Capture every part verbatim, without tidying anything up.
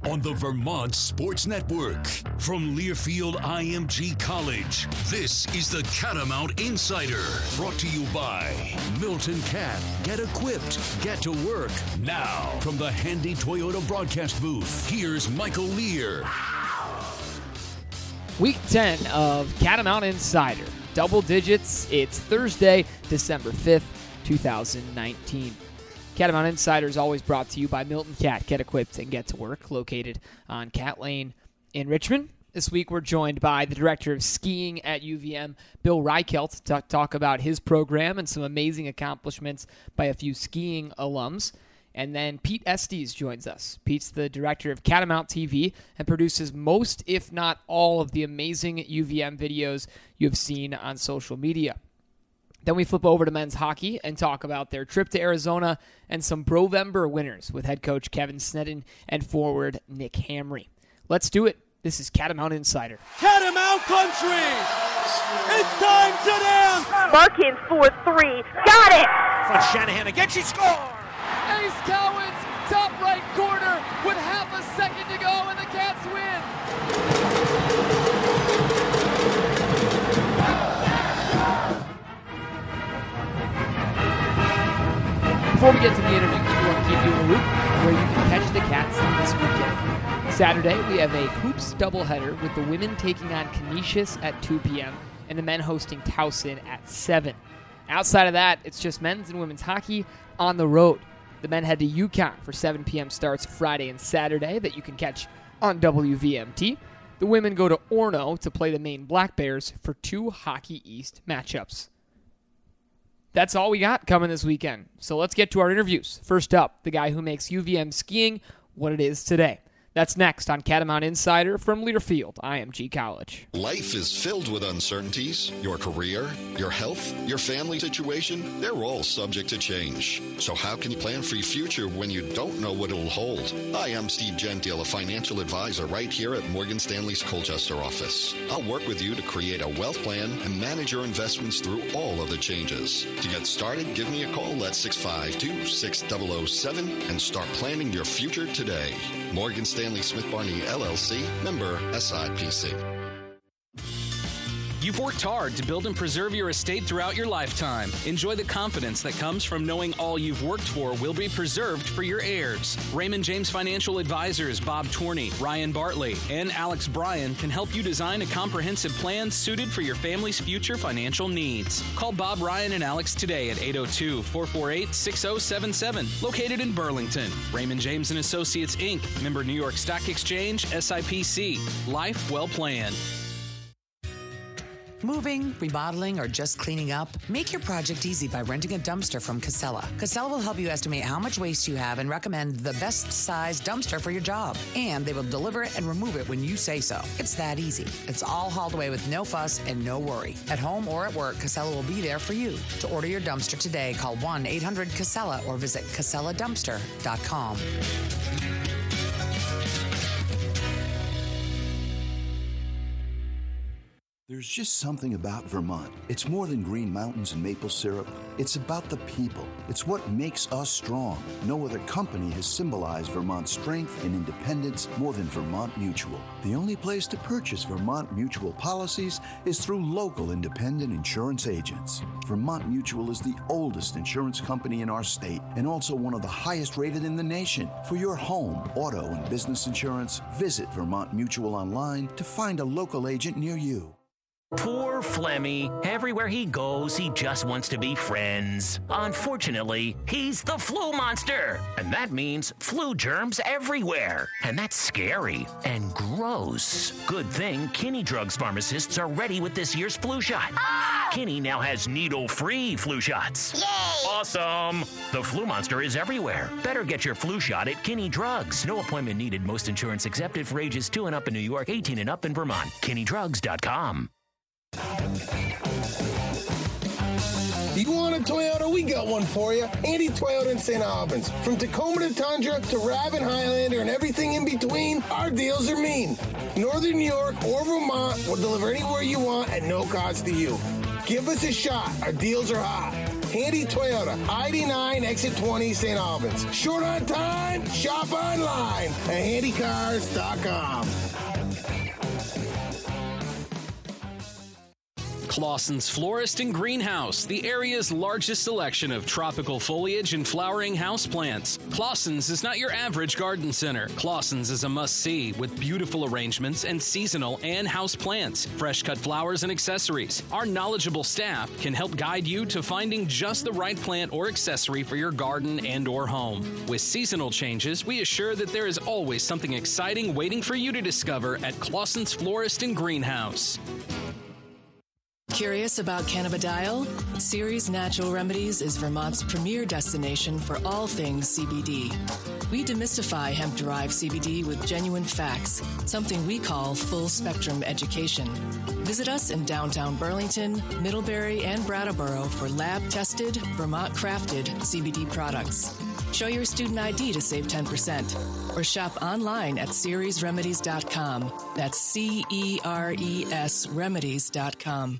on the Vermont Sports Network. From Learfield I M G College, this is the Catamount Insider, brought to you by Milton Cat. Get equipped, get to work. Now, from the handy Toyota broadcast booth, here's Michael Lear. Week ten of Catamount Insider. Double digits. It's Thursday, December fifth, twenty nineteen. Catamount Insider is always brought to you by Milton Cat. Get equipped and get to work. Located on Cat Lane in Richmond. This week we're joined by the director of skiing at U V M, Bill Reichelt, to talk about his program and some amazing accomplishments by a few skiing alums. And then Pete Estes joins us. Pete's the director of Catamount T V and produces most, if not all, of the amazing U V M videos you have seen on social media. Then we flip over to men's hockey and talk about their trip to Arizona and some Brovember winners with head coach Kevin Sneddon and forward Nick Hamry. Let's do it. This is Catamount Insider. Catamount Country! It's time to dance! Larkin for three. Got it! For Shanahan again, she scores! Ace Cowens, top right corner with half a second to go, and the Cats win. Before we get to the interviews, we want to keep you in the loop where you can catch the Cats this weekend. Saturday, we have a hoops doubleheader with the women taking on Canisius at two p.m. and the men hosting Towson at seven. Outside of that, it's just men's and women's hockey on the road. The men head to UConn for seven p.m. starts Friday and Saturday that you can catch on W V M T. The women go to Orono to play the Maine Black Bears for two Hockey East matchups. That's all we got coming this weekend. So let's get to our interviews. First up, the guy who makes U V M skiing what it is today. That's next on Catamount Insider from Learfield I M G College. Life is filled with uncertainties. Your career, your health, your family situation, they're all subject to change. So how can you plan for your future when you don't know what it'll hold? Hi, I'm Steve Gentile, a financial advisor right here at Morgan Stanley's Colchester office. I'll work with you to create a wealth plan and manage your investments through all of the changes. To get started, give me a call at six five two, six zero zero seven and start planning your future today. Morgan Stanley Smith Barney, L L C, member S I P C. You've worked hard to build and preserve your estate throughout your lifetime. Enjoy the confidence that comes from knowing all you've worked for will be preserved for your heirs. Raymond James Financial Advisors Bob Torney, Ryan Bartley, and Alex Bryan can help you design a comprehensive plan suited for your family's future financial needs. Call Bob, Ryan, and Alex today at eight oh two, four four eight, six oh seven seven, located in Burlington. Raymond James and Associates, Incorporated, member New York Stock Exchange, S I P C. Life well planned. Moving, remodeling, or just cleaning up? Make your project easy by renting a dumpster from Casella. Casella will help you estimate how much waste you have and recommend the best size dumpster for your job. And they will deliver it and remove it when you say so. It's that easy. It's all hauled away with no fuss and no worry. At home or at work, Casella will be there for you. To order your dumpster today, call one eight hundred Casella or visit casella dumpster dot com. There's just something about Vermont. It's more than green mountains and maple syrup. It's about the people. It's what makes us strong. No other company has symbolized Vermont's strength and independence more than Vermont Mutual. The only place to purchase Vermont Mutual policies is through local independent insurance agents. Vermont Mutual is the oldest insurance company in our state and also one of the highest rated in the nation. For your home, auto, and business insurance, visit Vermont Mutual online to find a local agent near you. Poor Flemmy. Everywhere he goes, he just wants to be friends. Unfortunately, he's the flu monster. And that means flu germs everywhere. And that's scary and gross. Good thing Kinney Drugs pharmacists are ready with this year's flu shot. Oh! Kinney now has needle-free flu shots. Yay! Awesome. The flu monster is everywhere. Better get your flu shot at Kinney Drugs. No appointment needed. Most insurance accepted for ages two and up in New York, eighteen and up in Vermont. Kinney Drugs dot com. You want a Toyota? We got one for you. Andy Toyota in Saint Albans. From Tacoma to Tundra to Raven Highlander and everything in between, our deals are mean. Northern New York or Vermont will deliver anywhere you want at no cost to you. Give us a shot. Our deals are hot. Handy Toyota, I eighty-nine, exit twenty, Saint Albans. Short on time? Shop online at handy cars dot com. Clausen's Florist and Greenhouse, the area's largest selection of tropical foliage and flowering houseplants. Clausen's is not your average garden center. Clausen's is a must-see with beautiful arrangements and seasonal and house plants, fresh-cut flowers and accessories. Our knowledgeable staff can help guide you to finding just the right plant or accessory for your garden and or home. With seasonal changes, we assure that there is always something exciting waiting for you to discover at Clausen's Florist and Greenhouse. Curious about cannabidiol? Ceres Natural Remedies is Vermont's premier destination for all things C B D. We demystify hemp-derived C B D with genuine facts, something we call full-spectrum education. Visit us in downtown Burlington, Middlebury, and Brattleboro for lab-tested, Vermont-crafted C B D products. Show your student I D to save ten percent. Or shop online at ceres remedies dot com. That's C E R E S remedies dot com.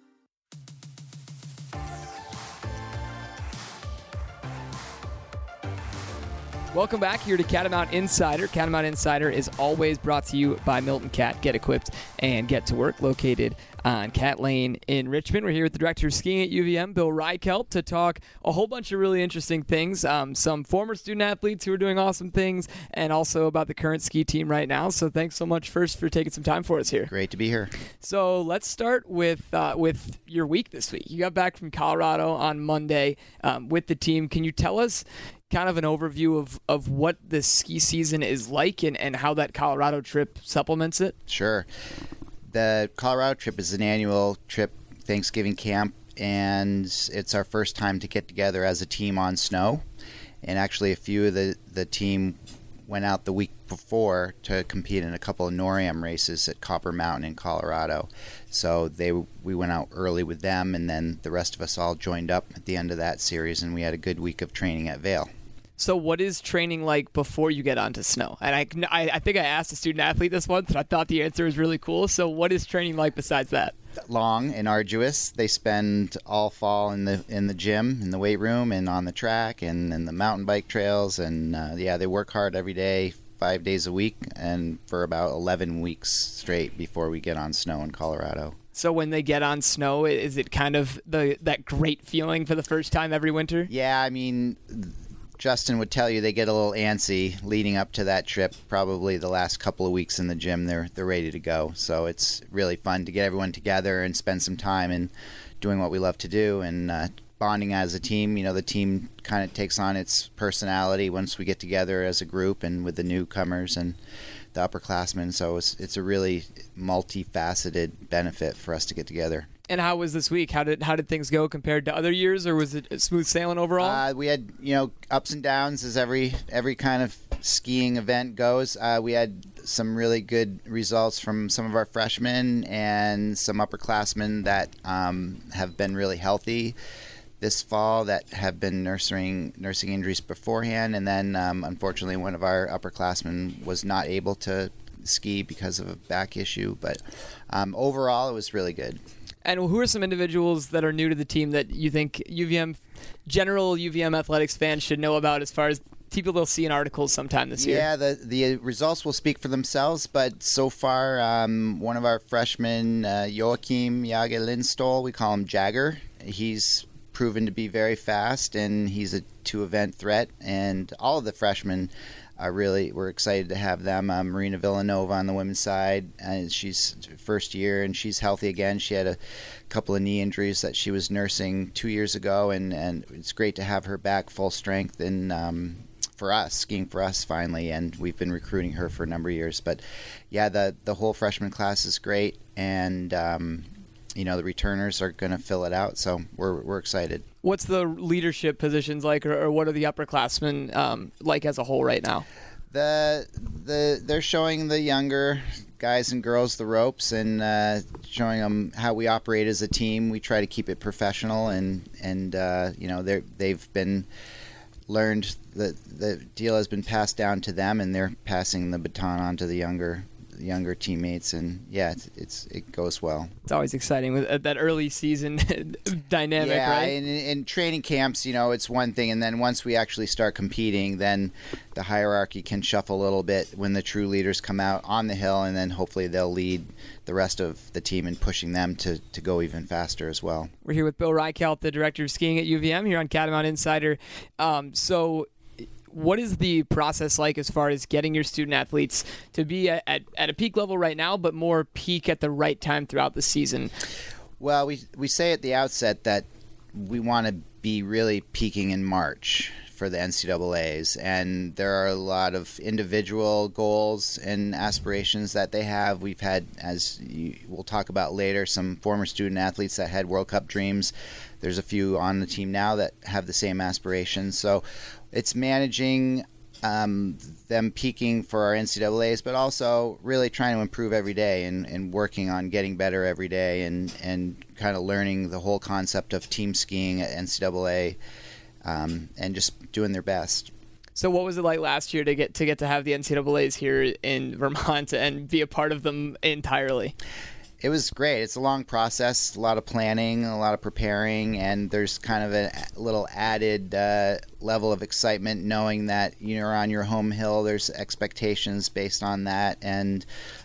Welcome back here to Catamount Insider. Catamount Insider is always brought to you by Milton Cat. Get equipped and get to work. Located on Cat Lane in Richmond. We're here with the director of skiing at U V M, Bill Reichelt, to talk a whole bunch of really interesting things. Um, some former student athletes who are doing awesome things, and also about the current ski team right now. So thanks so much first for taking some time for us here. Great to be here. So let's start with uh, with your week this week. You got back from Colorado on Monday um, with the team. Can you tell us kind of an overview of, of what the ski season is like and, and how that Colorado trip supplements it? Sure. The Colorado trip is an annual trip, Thanksgiving camp, and it's our first time to get together as a team on snow. And actually a few of the, the team went out the week before to compete in a couple of NORAM races at Copper Mountain in Colorado. So they we went out early with them, and then the rest of us all joined up at the end of that series, and we had a good week of training at Vail. So what is training like before you get onto snow? And I, I, I think I asked a student athlete this once, and I thought the answer was really cool. So what is training like besides that? Long and arduous. They spend all fall in the in the gym, in the weight room, and on the track, and in the mountain bike trails. And uh, yeah, they work hard every day, five days a week, and for about eleven weeks straight before we get on snow in Colorado. So when they get on snow, is it kind of the that great feeling for the first time every winter? Yeah, I mean, Justin would tell you they get a little antsy leading up to that trip. Probably the last couple of weeks in the gym, they're they're ready to go. So it's really fun to get everyone together and spend some time in doing what we love to do and uh, bonding as a team. You know, the team kind of takes on its personality once we get together as a group and with the newcomers and the upperclassmen. So it's it's a really multifaceted benefit for us to get together. And how was this week? How did how did things go compared to other years, or was it smooth sailing overall? Uh, we had, you know, ups and downs as every every kind of skiing event goes. Uh, we had some really good results from some of our freshmen and some upperclassmen that um, have been really healthy this fall, that have been nursing nursing injuries beforehand, and then um, unfortunately one of our upperclassmen was not able to ski because of a back issue. But um, overall, it was really good. And who are some individuals that are new to the team that you think U V M, general U V M athletics fans should know about as far as people they'll see in articles sometime this year? Yeah, the the results will speak for themselves, but so far, um, one of our freshmen, uh, Joachim Jage Lindstål, we call him Jagger, he's proven to be very fast, and he's a two-event threat, and all of the freshmen are really, we're excited to have them. Um, Marina Villanova on the women's side, and she's first year, and she's healthy again. She had a couple of knee injuries that she was nursing two years ago, and, and it's great to have her back full strength and um, for us, skiing for us finally, and we've been recruiting her for a number of years. But yeah, the, the whole freshman class is great, and um, you know, the returners are going to fill it out, so we're we're excited. What's the leadership positions like, or, or what are the upperclassmen um, like as a whole right now? The the they're showing the younger guys and girls the ropes and uh, showing them how we operate as a team. We try to keep it professional, and and uh, you know they they've been learned, the the deal has been passed down to them, and they're passing the baton on to the younger younger teammates, and yeah, it's, it's it goes well. It's always exciting with uh, that early season dynamic, yeah, right? in, in training camps, you know, it's one thing, and then once we actually start competing, then the hierarchy can shuffle a little bit when the true leaders come out on the hill, and then hopefully they'll lead the rest of the team in pushing them to, to go even faster as well. We're here with Bill Reichelt, the director of skiing at U V M, here on Catamount Insider. Um, so what is the process like as far as getting your student athletes to be at, at, at a peak level right now, but more peak at the right time throughout the season? Well, we we say at the outset that we want to be really peaking in March for the N C double A's, and there are a lot of individual goals and aspirations that they have. We've had, as you, we'll talk about later, some former student athletes that had World Cup dreams. There's a few on the team now that have the same aspirations. So it's managing um, them peaking for our N C double A's, but also really trying to improve every day and, and working on getting better every day, and, and kind of learning the whole concept of team skiing at N C double A. Um, and just doing their best. So what was it like last year to get to get to have the N C double A's here in Vermont and be a part of them entirely? It was great. It's a long process, a lot of planning, a lot of preparing, and there's kind of a little added uh, level of excitement knowing that you're on your home hill. There's expectations based on that, and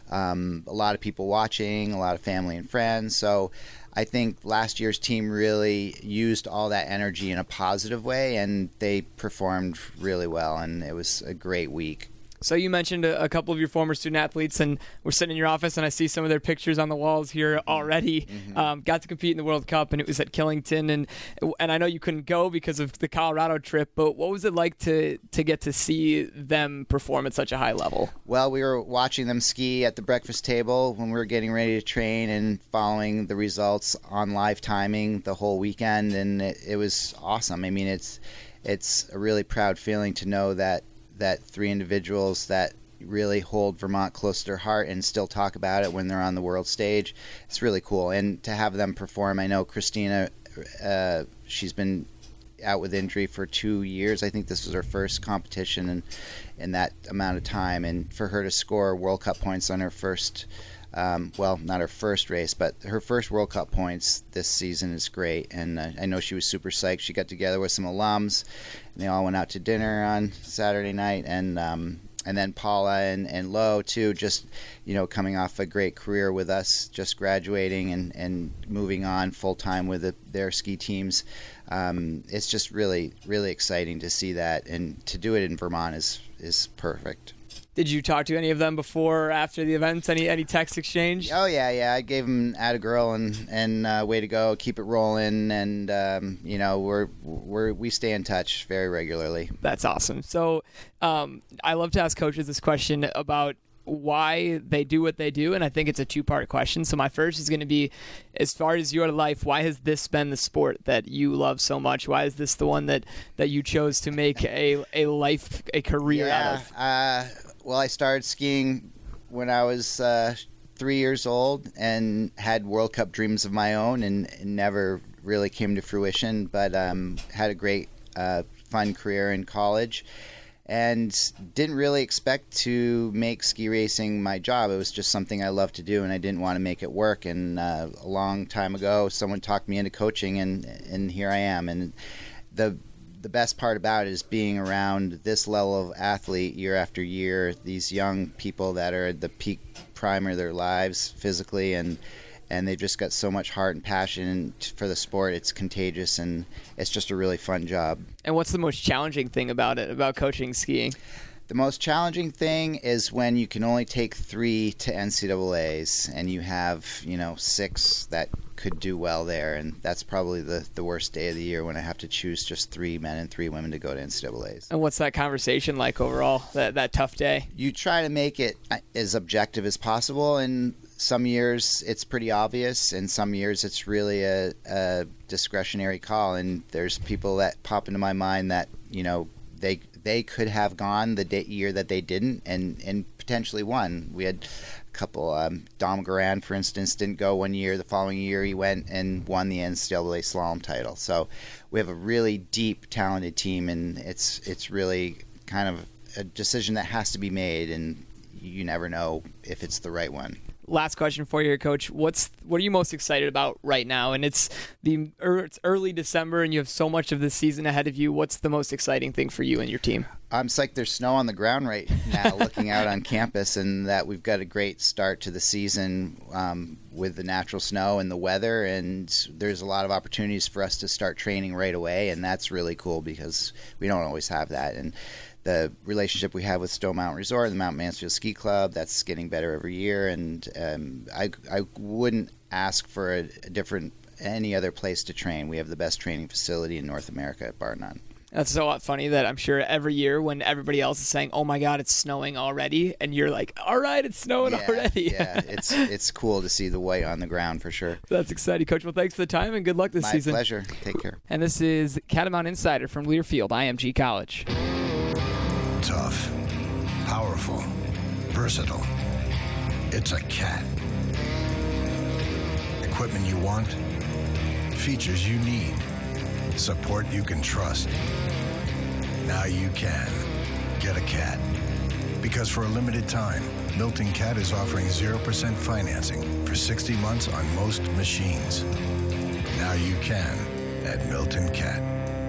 um, a lot of people watching, a lot of family and friends. So I think last year's team really used all that energy in a positive way, and they performed really well, and it was a great week. So you mentioned a, a couple of your former student athletes, and we're sitting in your office, and I see some of their pictures on the walls here already. Mm-hmm. Um, got to compete in the World Cup, and it was at Killington, and and I know you couldn't go because of the Colorado trip, but what was it like to, to get to see them perform at such a high level? Well, we were watching them ski at the breakfast table when we were getting ready to train and following the results on live timing the whole weekend, and it, it was awesome. I mean, it's it's a really proud feeling to know that that three individuals that really hold Vermont close to their heart and still talk about it when they're on the world stage. It's really cool. And to have them perform, I know Christina, uh, she's been out with injury for two years. I think this was her first competition in, in that amount of time. And for her to score World Cup points on her first, um, well, not her first race, but her first World Cup points this season is great. And uh, I know she was super psyched. She got together with some alums, and they all went out to dinner on Saturday night. And um, and then Paula and, and Lo, too, just, you know, coming off a great career with us, just graduating and, and moving on full-time with the, their ski teams. Um, it's just really, really exciting to see that. And to do it in Vermont is is perfect. Did you talk to any of them before or after the events? Any any text exchange? Oh, yeah, yeah. I gave them atta girl and, and uh, way to go, keep it rolling. And, um, you know, we're, we're, we stay in touch very regularly. That's awesome. So um, I love to ask coaches this question about why they do what they do, and I think it's a two-part question. So my first is going to be, as far as your life, why has this been the sport that you love so much? Why is this the one that, that you chose to make a, a life, a career yeah, out of? Uh, well, I started skiing when I was uh, three years old and had World Cup dreams of my own, and, and never really came to fruition, but um, had a great, uh, fun career in college. And didn't really expect to make ski racing my job. It was just something I loved to do, and I didn't want to make it work. And uh, a long time ago, someone talked me into coaching, and and here I am. And the the best part about it is being around this level of athlete year after year, these young people that are at the peak prime of their lives physically, and and they've just got so much heart and passion for the sport. It's contagious, and it's just a really fun job. And what's the most challenging thing about it, about coaching skiing? The most challenging thing is when you can only take three to N C double A's, and you have, you know, six that could do well there. And that's probably the, the worst day of the year, when I have to choose just three men and three women to go to N C double A's. And what's that conversation like overall, that, that tough day? You try to make it as objective as possible, and some years it's pretty obvious, and some years it's really a, a discretionary call. And there's people that pop into my mind that, you know, they they could have gone the day, year that they didn't, and, and potentially won. We had a couple. Um, Dom Garand, for instance, didn't go one year. The following year he went and won the N C double A slalom title. So we have a really deep, talented team, and it's it's really kind of a decision that has to be made. And you never know if it's the right one. Last question for you here, Coach. What's what are you most excited about right now? And it's the it's early December, and you have so much of this season ahead of you. What's the most exciting thing for you and your team? I'm psyched there's snow on the ground right now looking out on campus, and that we've got a great start to the season um, with the natural snow and the weather, and there's a lot of opportunities for us to start training right away, and that's really cool because we don't always have that. And the relationship we have with Stone Mountain Resort and the Mount Mansfield Ski Club, that's getting better every year, and um, I, I wouldn't ask for a, a different any other place to train. We have the best training facility in North America, bar none. That's so funny that I'm sure every year when everybody else is saying, oh my God, it's snowing already, and you're like, all right, it's snowing yeah, already. yeah, it's it's cool to see the white on the ground for sure. That's exciting, Coach. Well, thanks for the time and good luck this My season. My pleasure. Take care. And this is Catamount Insider from Learfield I M G College. Tough, powerful, versatile. It's a cat. Equipment you want, features you need, support you can trust. Now you can get a cat. Because for a limited time, Milton Cat is offering zero percent financing for sixty months on most machines. Now you can at Milton Cat.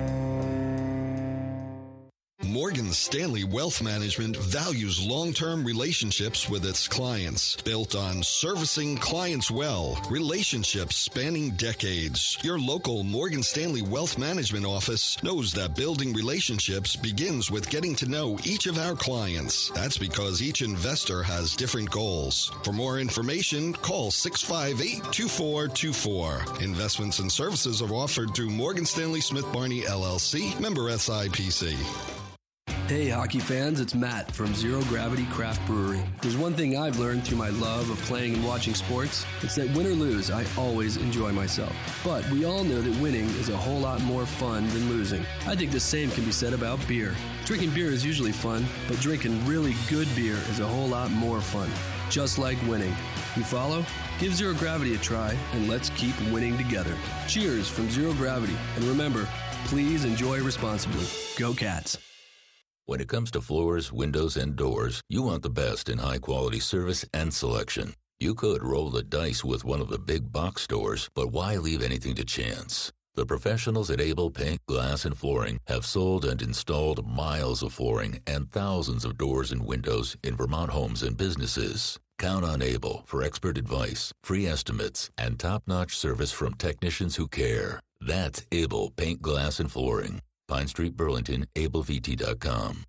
Morgan Stanley Wealth Management values long-term relationships with its clients, built on servicing clients well, relationships spanning decades. Your local Morgan Stanley Wealth Management office knows that building relationships begins with getting to know each of our clients. That's because each investor has different goals. For more information, call six five eight, two four two four. Investments and services are offered through Morgan Stanley Smith Barney, L L C, member S I P C. Hey hockey fans, it's Matt from Zero Gravity Craft Brewery. There's one thing I've learned through my love of playing and watching sports. It's that win or lose, I always enjoy myself. But we all know that winning is a whole lot more fun than losing. I think the same can be said about beer. Drinking beer is usually fun, but drinking really good beer is a whole lot more fun. Just like winning. You follow? Give Zero Gravity a try, and let's keep winning together. Cheers from Zero Gravity. And remember, please enjoy responsibly. Go Cats. When it comes to floors, windows, and doors, you want the best in high-quality service and selection. You could roll the dice with one of the big box stores, but why leave anything to chance? The professionals at Able Paint, Glass, and Flooring have sold and installed miles of flooring and thousands of doors and windows in Vermont homes and businesses. Count on Able for expert advice, free estimates, and top-notch service from technicians who care. That's Able Paint, Glass, and Flooring. Pine Street, Burlington, able v t dot com.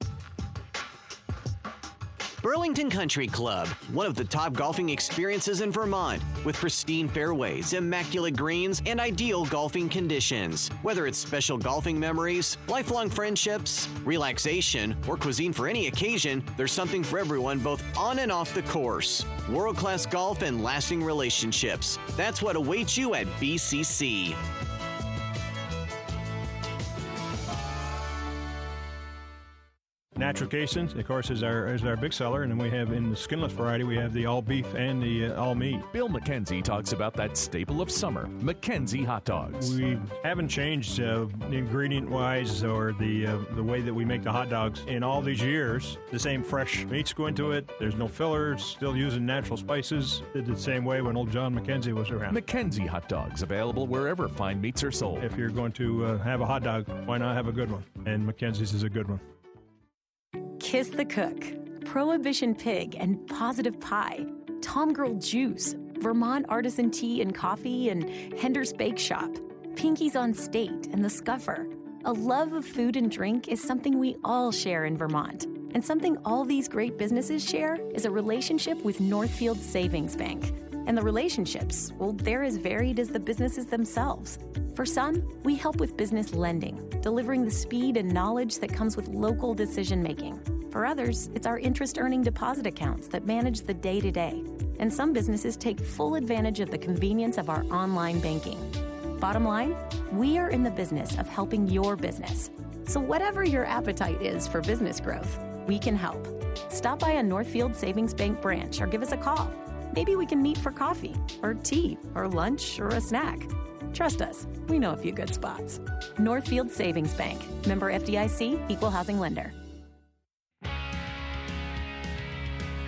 Burlington Country Club, one of the top golfing experiences in Vermont, with pristine fairways, immaculate greens, and ideal golfing conditions. Whether it's special golfing memories, lifelong friendships, relaxation, or cuisine for any occasion, there's something for everyone both on and off the course. World-class golf and lasting relationships. That's what awaits you at B C C. Natural Casings, of course, is our is our big seller, and then we have in the skinless variety, we have the all beef and the uh, all meat. Bill McKenzie talks about that staple of summer, McKenzie hot dogs. We haven't changed uh, ingredient-wise or the uh, the way that we make the hot dogs in all these years. The same fresh meats go into it. There's no fillers. Still using natural spices. Did the same way when old John McKenzie was around. McKenzie hot dogs, available wherever fine meats are sold. If you're going to uh, have a hot dog, why not have a good one? And McKenzie's is a good one. Kiss the Cook, Prohibition Pig and Positive Pie, Tom Girl Juice, Vermont Artisan Tea and Coffee, and Hender's Bake Shop, Pinky's on State and The Scuffer. A love of food and drink is something we all share in Vermont. And something all these great businesses share is a relationship with Northfield Savings Bank. And the relationships, well, they're as varied as the businesses themselves. For some, we help with business lending, delivering the speed and knowledge that comes with local decision-making. For others, it's our interest-earning deposit accounts that manage the day-to-day. And some businesses take full advantage of the convenience of our online banking. Bottom line, we are in the business of helping your business. So whatever your appetite is for business growth, we can help. Stop by a Northfield Savings Bank branch or give us a call. Maybe we can meet for coffee, or tea, or lunch, or a snack. Trust us, we know a few good spots. Northfield Savings Bank, member F D I C, equal housing lender.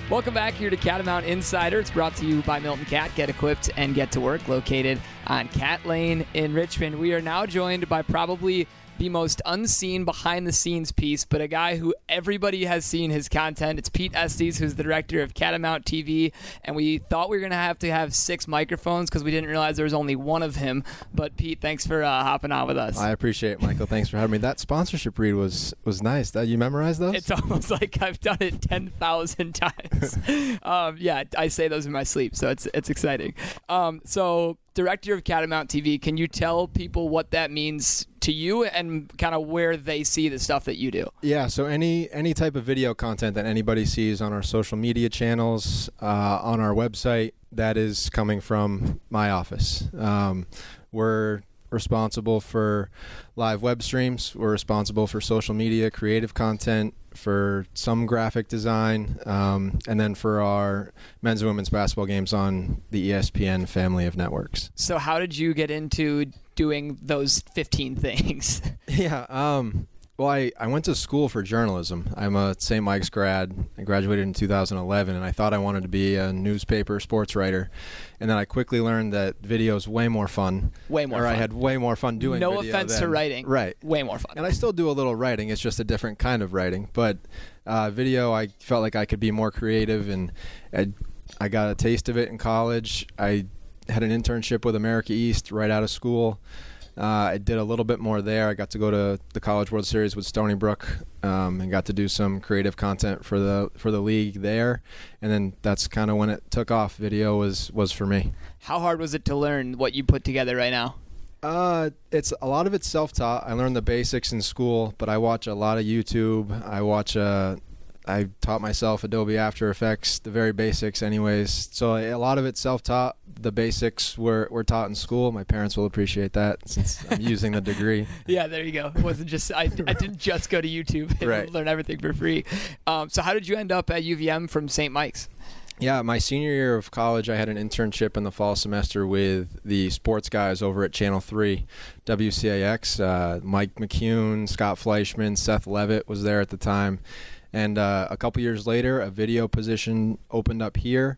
Welcome back here to Catamount Insider. It's brought to you by Milton Cat. Get equipped and get to work. Located on Cat Lane in Richmond. We are now joined by probably the most unseen behind-the-scenes piece, but a guy who everybody has seen his content. It's Pete Estes, who's the director of Catamount T V, and we thought we were going to have to have six microphones because we didn't realize there was only one of him. But Pete, thanks for uh, hopping on with us. I appreciate it, Michael. Thanks for having me. That sponsorship read was was nice. That you memorized those? It's almost like I've done it ten thousand times. um, yeah, I say those in my sleep, so it's it's exciting. Um, so, director of Catamount T V, can you tell people what that means to you and kind of where they see the stuff that you do? Yeah, so any any type of video content that anybody sees on our social media channels, uh, on our website, that is coming from my office. Um, we're responsible for live web streams. We're responsible for social media, creative content, for some graphic design, um, and then for our men's and women's basketball games on the E S P N family of networks. So how did you get into doing those fifteen things? Yeah, um, well, I, I went to school for journalism. I'm a Saint Mike's grad. I graduated in two thousand eleven, and I thought I wanted to be a newspaper sports writer. And then I quickly learned that video is way more fun. Way more or fun. I had way more fun doing no video offense than, to writing. Right. Way more fun. And I still do a little writing. It's just a different kind of writing. But uh, video, I felt like I could be more creative, and I, I got a taste of it in college. I had an internship with America East right out of school. Uh, I did a little bit more there. I got to go to the College World Series with Stony Brook, um, and got to do some creative content for the for the league there. And then that's kind of when it took off. Video was was for me. How hard was it to learn what you put together right now? Uh, it's a lot of it's self-taught. I learned the basics in school, but I watch a lot of YouTube. I watch uh, I taught myself Adobe After Effects, the very basics anyways. So a lot of it's self-taught. The basics were, were taught in school. My parents will appreciate that since I'm using the degree. Yeah, there you go. It wasn't just I, I didn't just go to YouTube and right. learn everything for free. Um, so how did you end up at U V M from Saint Mike's? Yeah, my senior year of college, I had an internship in the fall semester with the sports guys over at Channel three, W C A X. Uh, Mike McCune, Scott Fleischman, Seth Levitt was there at the time. And uh, a couple years later, a video position opened up here.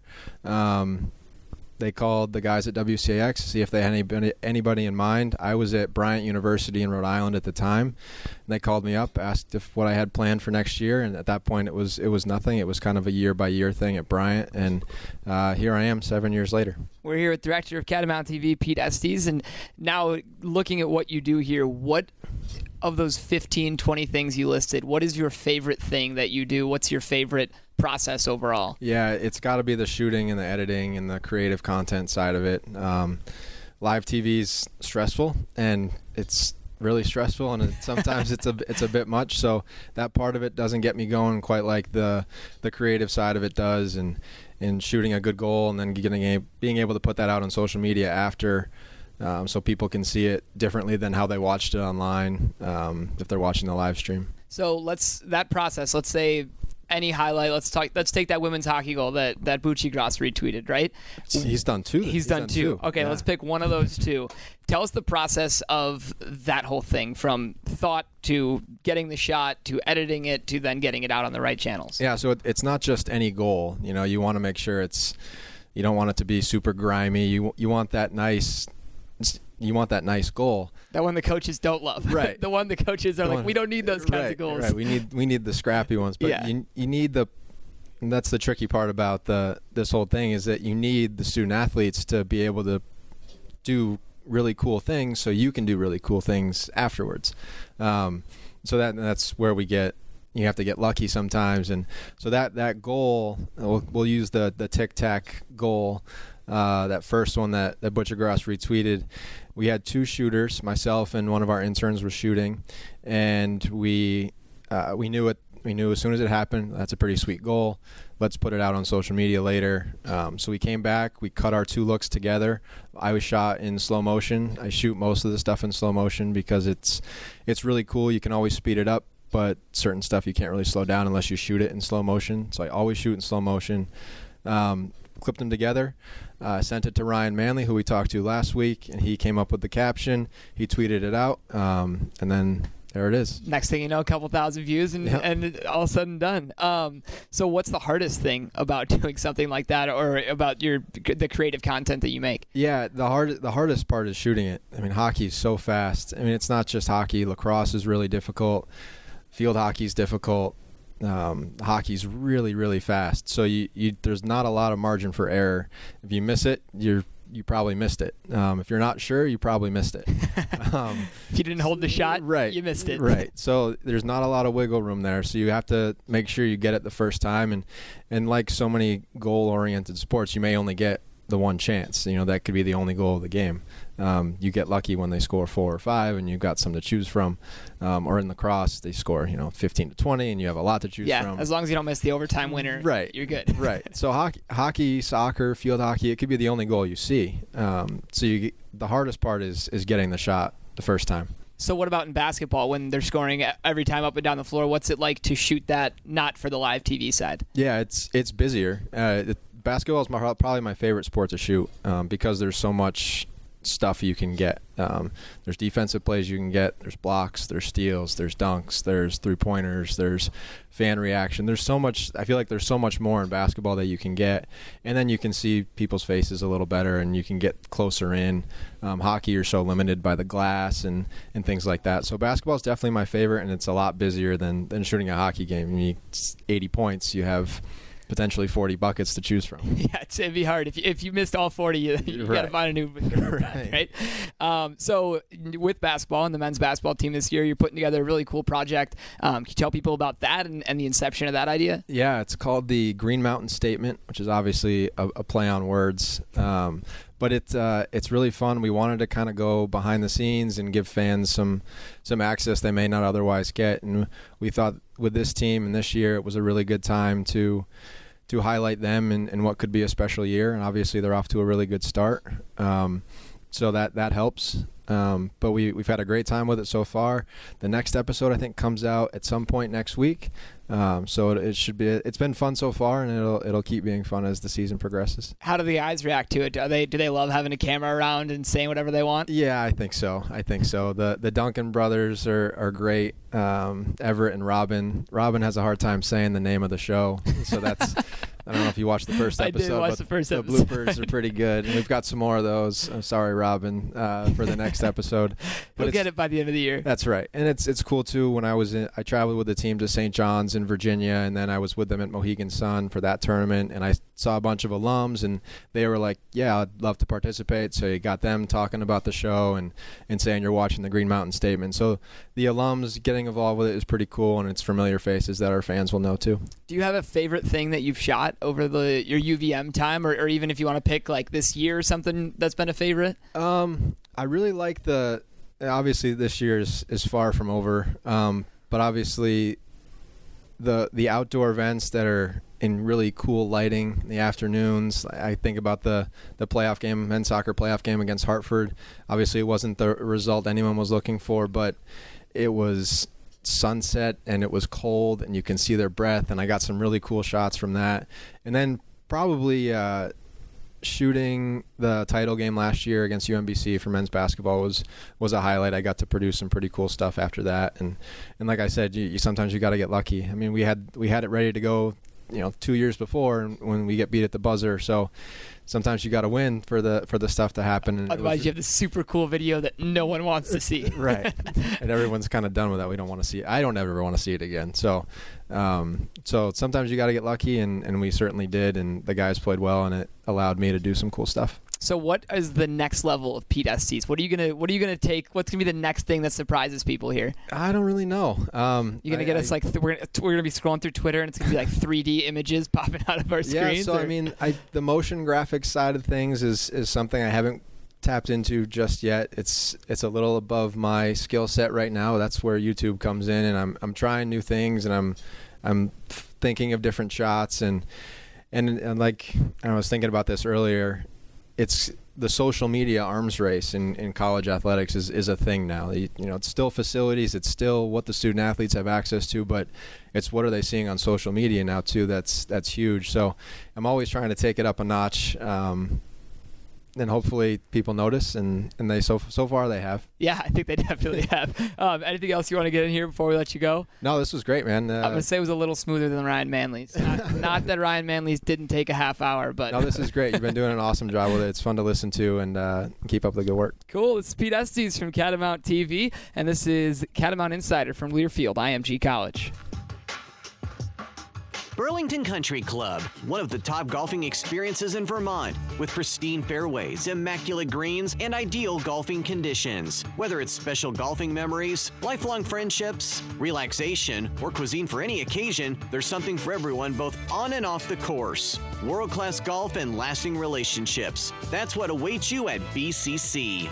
Um, they called the guys at W C A X to see if they had anybody, anybody in mind. I was at Bryant University in Rhode Island at the time. And they called me up, asked if what I had planned for next year, and at that point it was it was nothing. It was kind of a year-by-year thing at Bryant, and uh, here I am seven years later. We're here with Director of Catamount T V, Pete Estes, and now looking at what you do here, what of those fifteen, twenty things you listed, what is your favorite thing that you do? What's your favorite process overall? Yeah, it's got to be the shooting and the editing and the creative content side of it. Um, live T V's stressful, and it's really stressful, and it, sometimes it's a it's a bit much. So that part of it doesn't get me going quite like the the creative side of it does, and and shooting a good goal and then getting a, being able to put that out on social media after. Um, so people can see it differently than how they watched it online um, if they're watching the live stream. So let's that process. Let's say any highlight. Let's talk. Let's take that women's hockey goal that that Bucci Gross retweeted. Right? He's done two. He's, He's done, done two. two. Okay, Yeah. let's pick one of those two. Tell us the process of that whole thing, from thought to getting the shot to editing it to then getting it out on the right channels. Yeah. So it, it's not just any goal. You know, you want to make sure it's. You don't want it to be super grimy. You you want that nice. You want that nice goal. That one the coaches don't love. Right. The one the coaches are The like, one- we don't need those kinds right, of goals. Right. We need we need the scrappy ones. But Yeah. you you need the. And that's the tricky part about the this whole thing is that you need the student athletes to be able to do really cool things so you can do really cool things afterwards. Um, so that that's where we get. You have to get lucky sometimes, and so that that goal we'll, we'll use the the tic tac goal. Uh, that first one that, that Butcher Gross retweeted, we had two shooters. Myself and one of our interns were shooting, and we uh, we knew it. We knew as soon as it happened, that's a pretty sweet goal. Let's put it out on social media later. Um, so we came back. We cut our two looks together. I was shot in slow motion. I shoot most of the stuff in slow motion because it's it's really cool. You can always speed it up, but certain stuff you can't really slow down unless you shoot it in slow motion. So I always shoot in slow motion. Um, clipped them together, uh, sent it to Ryan Manley, who we talked to last week, and he came up with the caption. He tweeted it out, um, and then There it is. Next thing you know, a couple thousand views, and, yep. and all of a sudden done. Um, so what's the hardest thing about doing something like that, or about your the creative content that you make? Yeah, the hard the hardest part is shooting it. I mean, hockey is so fast. I mean, it's not just hockey. Lacrosse is really difficult. Field hockey is difficult. Um, hockey's really, really fast. So you, you there's not a lot of margin for error. If you miss it, you're you probably missed it. Um, if you're not sure, you probably missed it. Um, if you didn't hold the shot, right, you missed it. Right. So there's not a lot of wiggle room there. So you have to make sure you get it the first time. And, and like so many goal-oriented sports, you may only get the one chance. You know, that could be the only goal of the game. Um, you get lucky when they score four or five, and you've got some to choose from. Um, or in lacrosse, they score, you know, fifteen to twenty, and you have a lot to choose yeah, from. Yeah, as long as you don't miss the overtime winner, right. you're good. Right. So hockey, hockey, soccer, field hockey, it could be the only goal you see. Um, so you, the hardest part is is getting the shot the first time. So what about in basketball when they're scoring every time up and down the floor? What's it like to shoot that not for the live T V side? Yeah, it's it's busier. Uh, it, basketball is my, probably my favorite sport to shoot um, because there's so much stuff you can get. Um, there's defensive plays you can get. There's blocks. There's steals. There's dunks. There's three-pointers. There's fan reaction. There's so much. I feel like there's so much more in basketball that you can get, and then you can see people's faces a little better, and you can get closer in. Um, hockey, you're so limited by the glass and, and things like that. So basketball is definitely my favorite, and it's a lot busier than, than shooting a hockey game. I mean, it's eighty points. You have potentially forty buckets to choose from. Yeah, it's, it'd be hard. If you, if you missed all forty, you, you right. got to find a new right? right? Um, so with basketball and the men's basketball team this year, you're putting together a really cool project. Um, can you tell people about that and, and the inception of that idea? Yeah, it's called the Green Mountain Statement, which is obviously a, a play on words. Um, but it's uh, it's really fun. We wanted to kind of go behind the scenes and give fans some some access they may not otherwise get. And we thought with this team and this year, it was a really good time to to highlight them and, and what could be a special year. And obviously, they're off to a really good start. Um, so that that helps. Um, but we, we've had a great time with it so far. The next episode, I think, comes out at some point next week. Um, so it, it should be. It's been fun so far, and it'll it'll keep being fun as the season progresses. How do the guys react to it? Are they do they love having a camera around and saying whatever they want? Yeah, I think so. I think so. The the Duncan brothers are are great. Um, Everett and Robin. Robin has a hard time saying the name of the show, so that's. I don't know if you watched the first episode, I did watch but the, first the episode. bloopers are pretty good. And we've got some more of those. I'm sorry, Robin, uh, for the next episode. But we'll get it by the end of the year. That's right. And it's it's cool, too. When I was in, I traveled with the team to Saint John's in Virginia, and then I was with them at Mohegan Sun for that tournament, and I saw a bunch of alums, and they were like, yeah, I'd love to participate. So you got them talking about the show and, and saying you're watching the Green Mountain Statement. So the alums getting involved with it is pretty cool, and it's familiar faces that our fans will know, too. Do you have a favorite thing that you've shot over the your U V M time, or, or even if you want to pick like this year or something that's been a favorite? Um, I really like the. Obviously, this year is, is far from over, um, but obviously, the the outdoor events that are in really cool lighting in the afternoons. I think about the the playoff game, men's soccer playoff game against Hartford. Obviously, it wasn't the result anyone was looking for, but it was sunset and it was cold and you can see their breath, and I got some really cool shots from that. And then probably uh, shooting the title game last year against U M B C for men's basketball was was a highlight. I got to produce some pretty cool stuff after that, and and like I said, you, you sometimes you got to get lucky. I mean, we had we had it ready to go, you know, two years before when we get beat at the buzzer. So sometimes you got to win for the for the stuff to happen. And otherwise, was, you have this super cool video that no one wants to see. Right, and everyone's kind of done with that. We don't want to see it. I don't ever want to see it again. So, um, so sometimes you got to get lucky, and, and we certainly did. And the guys played well, and it allowed me to do some cool stuff. So, what is the next level of Pete Estes? What are you gonna What are you gonna take? What's gonna be the next thing that surprises people here? I don't really know. Um, You're gonna I, get I, us like th- we're gonna, we're gonna be scrolling through Twitter, and it's gonna be like three D images popping out of our screens. Yeah, so or? I mean, I, the motion graphics side of things is is something I haven't tapped into just yet. It's it's a little above my skill set right now. That's where YouTube comes in, and I'm I'm trying new things, and I'm I'm thinking of different shots, and and and like I was thinking about this earlier. It's the social media arms race in, in college athletics is, is a thing now. You, you know, it's still facilities, it's still what the student athletes have access to, but it's what are they seeing on social media now too. That's that's huge. So I'm always trying to take it up a notch. Um, and hopefully people notice, and, and they so so far they have. Yeah, I think they definitely have. Um, anything else you want to get in here before we let you go? No, this was great, man. Uh, I'm going to say it was a little smoother than Ryan Manley's. Not, not that Ryan Manley's didn't take a half hour, but... No, this is great. You've been doing an awesome job with it. It's fun to listen to, and uh, keep up the good work. Cool. It's Pete Estes from Catamount T V, and this is Catamount Insider from Learfield I M G College. Burlington Country Club, one of the top golfing experiences in Vermont, with pristine fairways, immaculate greens, and ideal golfing conditions. Whether it's special golfing memories, lifelong friendships, relaxation, or cuisine for any occasion, there's something for everyone both on and off the course. World-class golf and lasting relationships. That's what awaits you at B C C.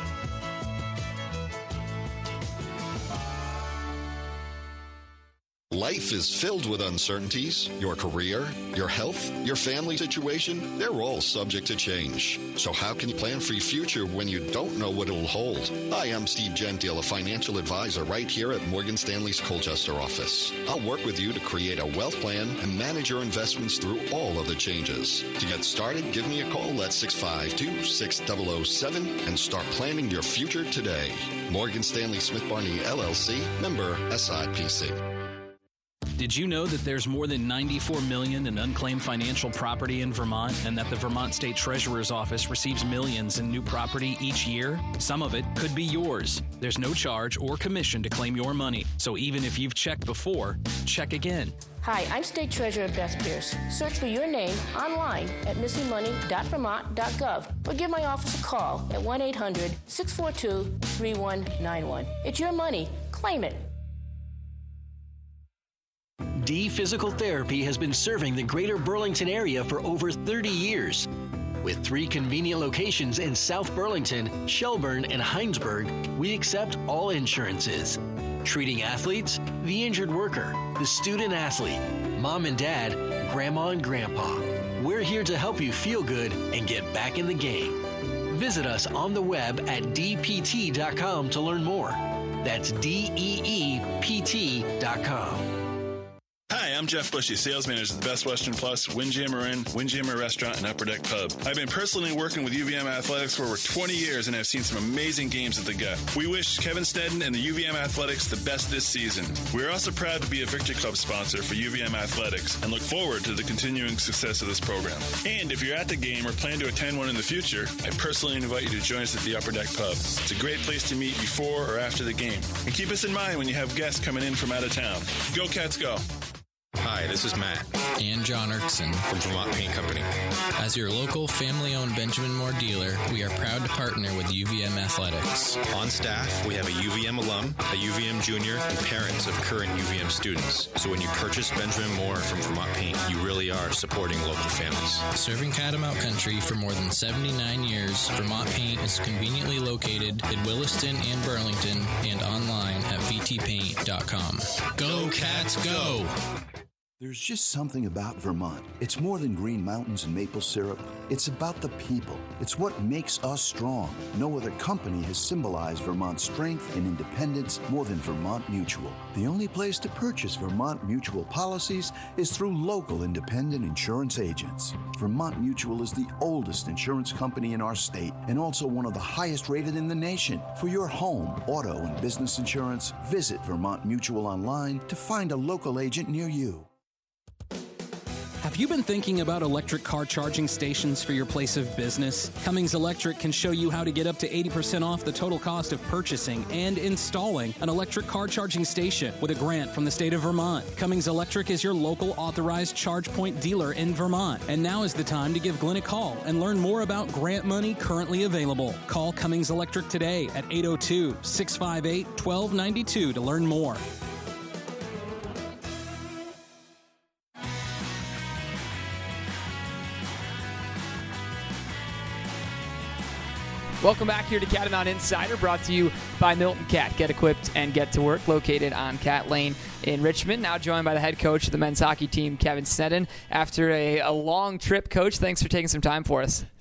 Life is filled with uncertainties. Your career, your health, your family situation, they're all subject to change. So how can you plan for your future when you don't know what it'll hold? Hi, I'm Steve Gentile, a financial advisor right here at Morgan Stanley's Colchester office. I'll work with you to create a wealth plan and manage your investments through all of the changes. To get started, give me a call at six five two, six zero zero seven and start planning your future today. Morgan Stanley Smith Barney, L L C, member S I P C. Did you know that there's more than ninety-four million dollars in unclaimed financial property in Vermont, and that the Vermont State Treasurer's Office receives millions in new property each year? Some of it could be yours. There's no charge or commission to claim your money, so even if you've checked before, check again. Hi, I'm State Treasurer Beth Pierce. Search for your name online at missing money dot vermont dot gov or give my office a call at one eight hundred, six four two, three one nine one. It's your money. Claim it. D Physical Therapy has been serving the greater Burlington area for over thirty years. With three convenient locations in South Burlington, Shelburne, and Heinsberg, we accept all insurances. Treating athletes, the injured worker, the student athlete, mom and dad, grandma and grandpa. We're here to help you feel good and get back in the game. Visit us on the web at d p t dot com to learn more. That's D E E P T dot com. Hi, I'm Jeff Bushy, sales manager at the Best Western Plus, Windjammer Inn, Windjammer Restaurant, and Upper Deck Pub. I've been personally working with U V M Athletics for over twenty years and have seen some amazing games at the Gut. We wish Kevin Stedden and the U V M Athletics the best this season. We're also proud to be a Victory Club sponsor for U V M Athletics and look forward to the continuing success of this program. And if you're at the game or plan to attend one in the future, I personally invite you to join us at the Upper Deck Pub. It's a great place to meet before or after the game. And keep us in mind when you have guests coming in from out of town. Go Cats, go! Hi, this is Matt and John Erkson from Vermont Paint Company. As your local family-owned Benjamin Moore dealer, we are proud to partner with U V M Athletics. On staff, we have a U V M alum, a U V M junior, and parents of current U V M students. So when you purchase Benjamin Moore from Vermont Paint, you really are supporting local families. Serving Catamount Country for more than seventy-nine years, Vermont Paint is conveniently located in Williston and Burlington and online at v t paint dot com. Go Cats, go! There's just something about Vermont. It's more than green mountains and maple syrup. It's about the people. It's what makes us strong. No other company has symbolized Vermont's strength and independence more than Vermont Mutual. The only place to purchase Vermont Mutual policies is through local independent insurance agents. Vermont Mutual is the oldest insurance company in our state and also one of the highest rated in the nation. For your home, auto, and business insurance, visit Vermont Mutual online to find a local agent near you. Have you been thinking about electric car charging stations for your place of business? Cummings Electric can show you how to get up to eighty percent off the total cost of purchasing and installing an electric car charging station with a grant from the state of Vermont. Cummings Electric is your local authorized charge point dealer in Vermont. And now is the time to give Glenn a call and learn more about grant money currently available. Call Cummings Electric today at eight oh two, six five eight, one two nine two to learn more. Welcome back here to Catamount Insider, brought to you by Milton Cat. Get equipped and get to work, located on Cat Lane in Richmond. Now joined by the head coach of the men's hockey team, Kevin Snedden. After a, a long trip, Coach, thanks for taking some time for us.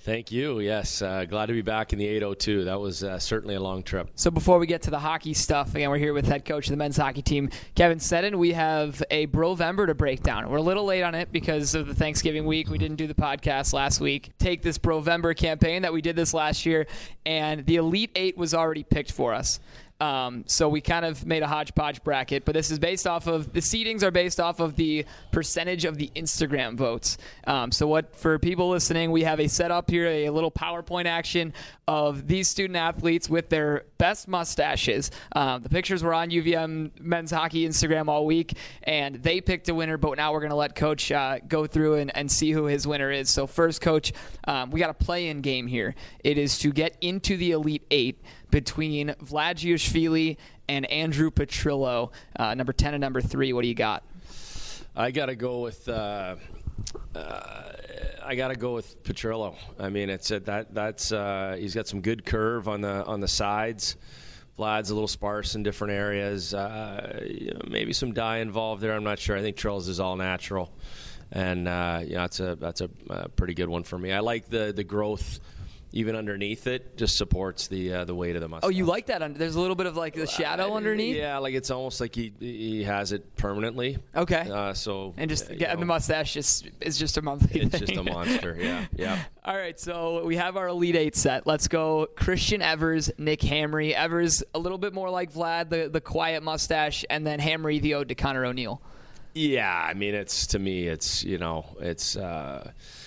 Thank you. Yes, uh, glad to be back in the eight oh two. That was uh, certainly a long trip. So before we get to the hockey stuff, again, we're here with head coach of the men's hockey team, Kevin Seddon. We have a Brovember to break down. We're a little late on it because of the Thanksgiving week. We didn't do the podcast last week. Take this Brovember campaign that we did this last year, and the Elite Eight was already picked for us. Um, so we kind of made a hodgepodge bracket, but this is based off of, the seedings are based off of the percentage of the Instagram votes. Um, so what, for people listening, we have a setup here, a little PowerPoint action of these student athletes with their best mustaches. Um, the pictures were on U V M men's hockey Instagram all week, and they picked a winner, but now we're going to let Coach uh, go through and, and see who his winner is. So first, Coach, um, we got a play-in game here. It is to get into the Elite Eight between Vlad Giushvili and Andrew Petrillo, uh, number ten and number three. What do you got? I got to go with uh, uh, I got to go with Petrillo. I mean, it's a, that that's uh, he's got some good curve on the on the sides. Vlad's a little sparse in different areas. Uh, you know, maybe some dye involved there. I'm not sure. I think Trills is all natural, and uh, yeah, that's a that's a, a pretty good one for me. I like the the growth. Even underneath it, just supports the uh, the weight of the mustache. Oh, you like that? Under, there's a little bit of like the shadow uh, underneath? Yeah, like it's almost like he he has it permanently. Okay. Uh, so And just uh, getting know, the mustache just is just a monthly It's thing. just a monster, yeah. yeah. All right, so we have our Elite Eight set. Let's go Christian Evers, Nick Hamry. Evers, a little bit more like Vlad, the, the quiet mustache, and then Hamry, the ode to Connor O'Neill. Yeah, I mean, it's to me, it's, you know, it's uh,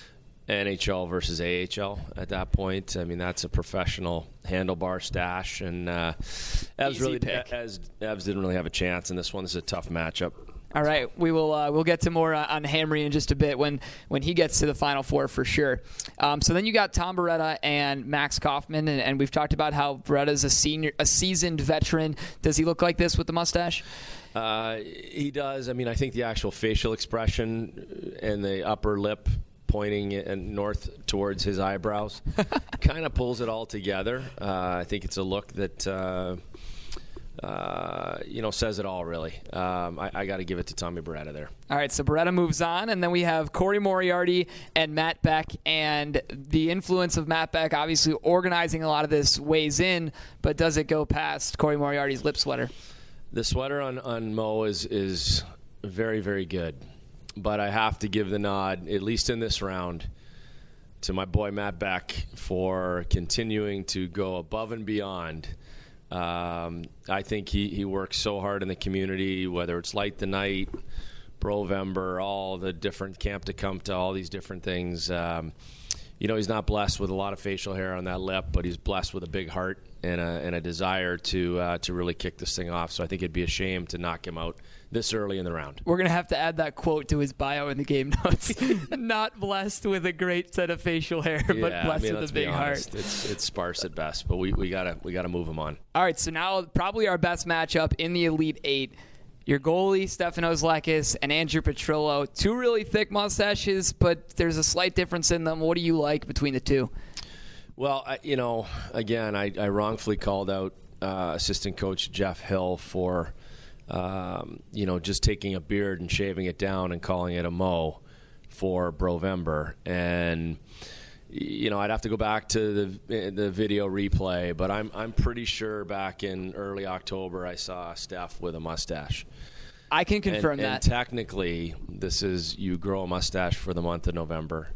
N H L versus A H L at that point. I mean, that's a professional handlebar stash, and uh, Evs really pick. Evs, Evs didn't really have a chance in this one. This is a tough matchup. All right, we will uh, we'll get to more uh, on Hamry in just a bit when, when he gets to the Final Four for sure. Um, so then you got Tom Beretta and Max Kaufman, and, and we've talked about how Beretta's a senior, a seasoned veteran. Does he look like this with the mustache? Uh, he does. I mean, I think the actual facial expression and the upper lip pointing and north towards his eyebrows kind of pulls it all together. Uh, I think it's a look that uh, uh, you know says it all, really. Um, I, I got to give it to Tommy Beretta there. All right, so Beretta moves on, and then we have Corey Moriarty and Matt Beck, and the influence of Matt Beck obviously organizing a lot of this weighs in, but does it go past Corey Moriarty's lip sweater? The sweater on, on Mo is is very, very good. But I have to give the nod, at least in this round, to my boy Matt Beck for continuing to go above and beyond. Um, I think he, he works so hard in the community, whether it's Light the Night, Brovember, all the different Camp Tecumseh, all these different things. Um, you know, he's not blessed with a lot of facial hair on that lip, but he's blessed with a big heart and a, and a desire to uh, to really kick this thing off. So I think it'd be a shame to knock him out this early in the round. We're going to have to add that quote to his bio in the game notes. Not blessed with a great set of facial hair, but yeah, blessed I mean, with a big heart. It's, it's sparse at best, but we, we gotta we gotta move him on. All right, so now probably our best matchup in the Elite Eight. Your goalie, Stefanos Lekis, and Andrew Petrillo. Two really thick mustaches, but there's a slight difference in them. What do you like between the two? Well, I, you know, again, I, I wrongfully called out uh, assistant coach Jeff Hill for, um, you know, just taking a beard and shaving it down and calling it a mo for Brovember. And, you know, I'd have to go back to the the video replay, but I'm I'm pretty sure back in early October I saw Steph with a mustache. I can confirm and, that. And technically, this is you grow a mustache for the month of November.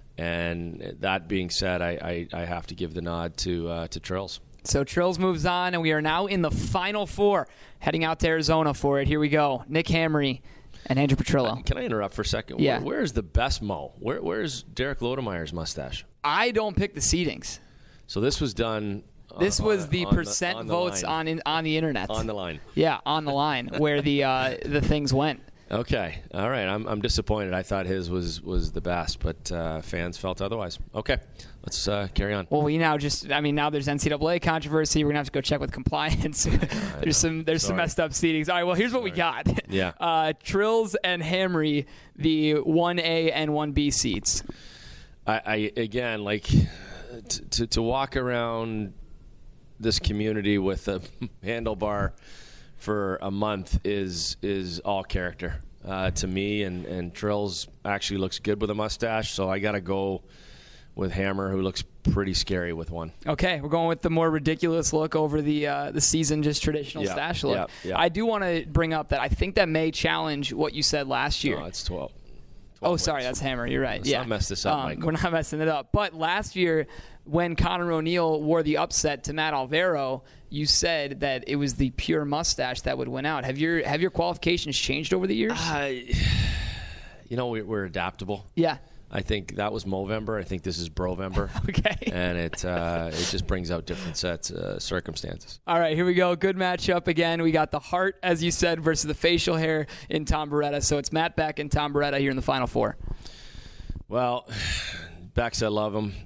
And that being said, I, I, I have to give the nod to uh, to Trills. So Trills moves on, and we are now in the Final Four, heading out to Arizona for it. Here we go. Nick Hamry and Andrew Petrillo. Can I interrupt for a second? Yeah. Where, where's the best Mo? Where, where's Derek Lodemeyer's mustache? I don't pick the seedings. So this was done... This on, was the on percent the, on votes the on in, on the internet. On the line. Yeah, on the line, where the uh, the things went. Okay, all right. I'm I'm disappointed. I thought his was, was the best, but uh, fans felt otherwise. Okay, let's uh, carry on. Well, we now just I mean now there's N C double A controversy. We're gonna have to go check with compliance. there's some there's Sorry. some messed up seedings. All right, well here's what Sorry. we got. Yeah. Uh, Trills and Hamry, the one A and one B seats. I, I again like t- to to walk around this community with a handlebar for a month is is all character uh, to me, and, and Trills actually looks good with a mustache, so I got to go with Hammer, who looks pretty scary with one. Okay, we're going with the more ridiculous look over the uh, the season, just traditional Yeah, stash look. yeah, yeah. I do want to bring up that I think that may challenge what you said last year. No, it's twelve. Oh, sorry, that's Hammer. You're right. Let's yeah, not mess this up, Um, Michael. We're not messing it up. But last year, when Connor O'Neill wore the upset to Matt Alvaro, you said that it was the pure mustache that would win out. Have your have your qualifications changed over the years? Uh, you know, we, we're adaptable. Yeah. I think that was Movember. I think this is Brovember. Okay. And it uh, it just brings out different sets uh, circumstances. All right, here we go. Good matchup again. We got the heart, as you said, versus the facial hair in Tom Beretta. So it's Matt Beck and Tom Beretta here in the Final Four. Well, Bex, I love him,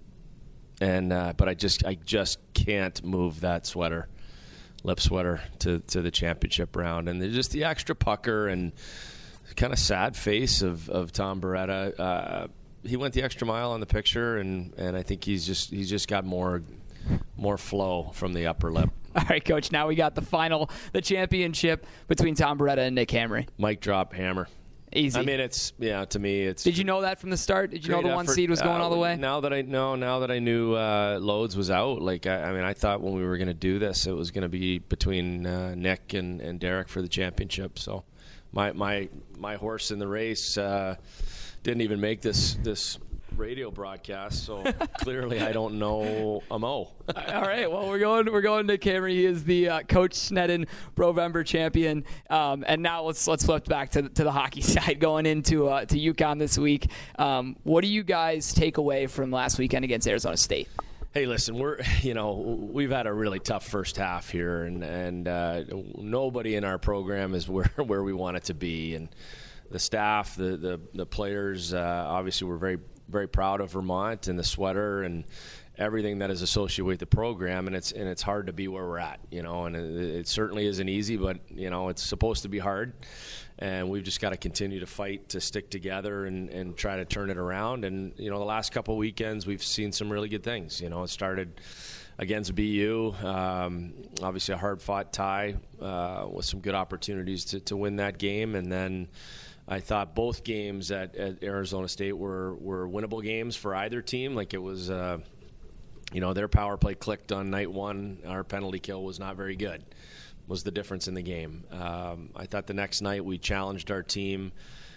and uh, but I just I just can't move that sweater, lip sweater, to to the championship round, and there's just the extra pucker and kind of sad face of of Tom Beretta. Uh, he went the extra mile on the picture, and, and I think he's just he's just got more more flow from the upper lip. All right, Coach. Now we got the final, the championship between Tom Beretta and Nick Hamry. Mic drop, Hammer. Easy. I mean, it's yeah. To me, it's. Did you know that from the start? Did you know great the one effort. seed was going Uh, all the way? Now that I know, now that I knew uh, Loads was out, like I, I mean, I thought when we were going to do this, it was going to be between uh, Nick and, and Derek for the championship. So, my my my horse in the race uh, didn't even make this this radio broadcast. So clearly, I don't know a Mo. All right. Well, we're going. We're going to Cameron. He is the uh, Coach Sneddon Brovember champion. Um, and now let's let's flip back to to the hockey side. Going into uh, to UConn this week. Um, what do you guys take away from last weekend against Arizona State? Hey, listen, we're you know we've had a really tough first half here, and and uh, nobody in our program is where where we want it to be, and the staff, the the, the players, uh, obviously we're very very proud of Vermont and the sweater and everything that is associated with the program, and it's and it's hard to be where we're at, you know, and it, it certainly isn't easy, but you know it's supposed to be hard, and we've just got to continue to fight to stick together and, and try to turn it around. And you know the last couple of weekends we've seen some really good things. You know, it started against B U, um, obviously a hard-fought tie uh, with some good opportunities to, to win that game, and then I thought both games at, at Arizona State were, were winnable games for either team. Like it was, uh, you know, their power play clicked on night one. Our penalty kill was not very good, was the difference in the game. Um, I thought the next night we challenged our team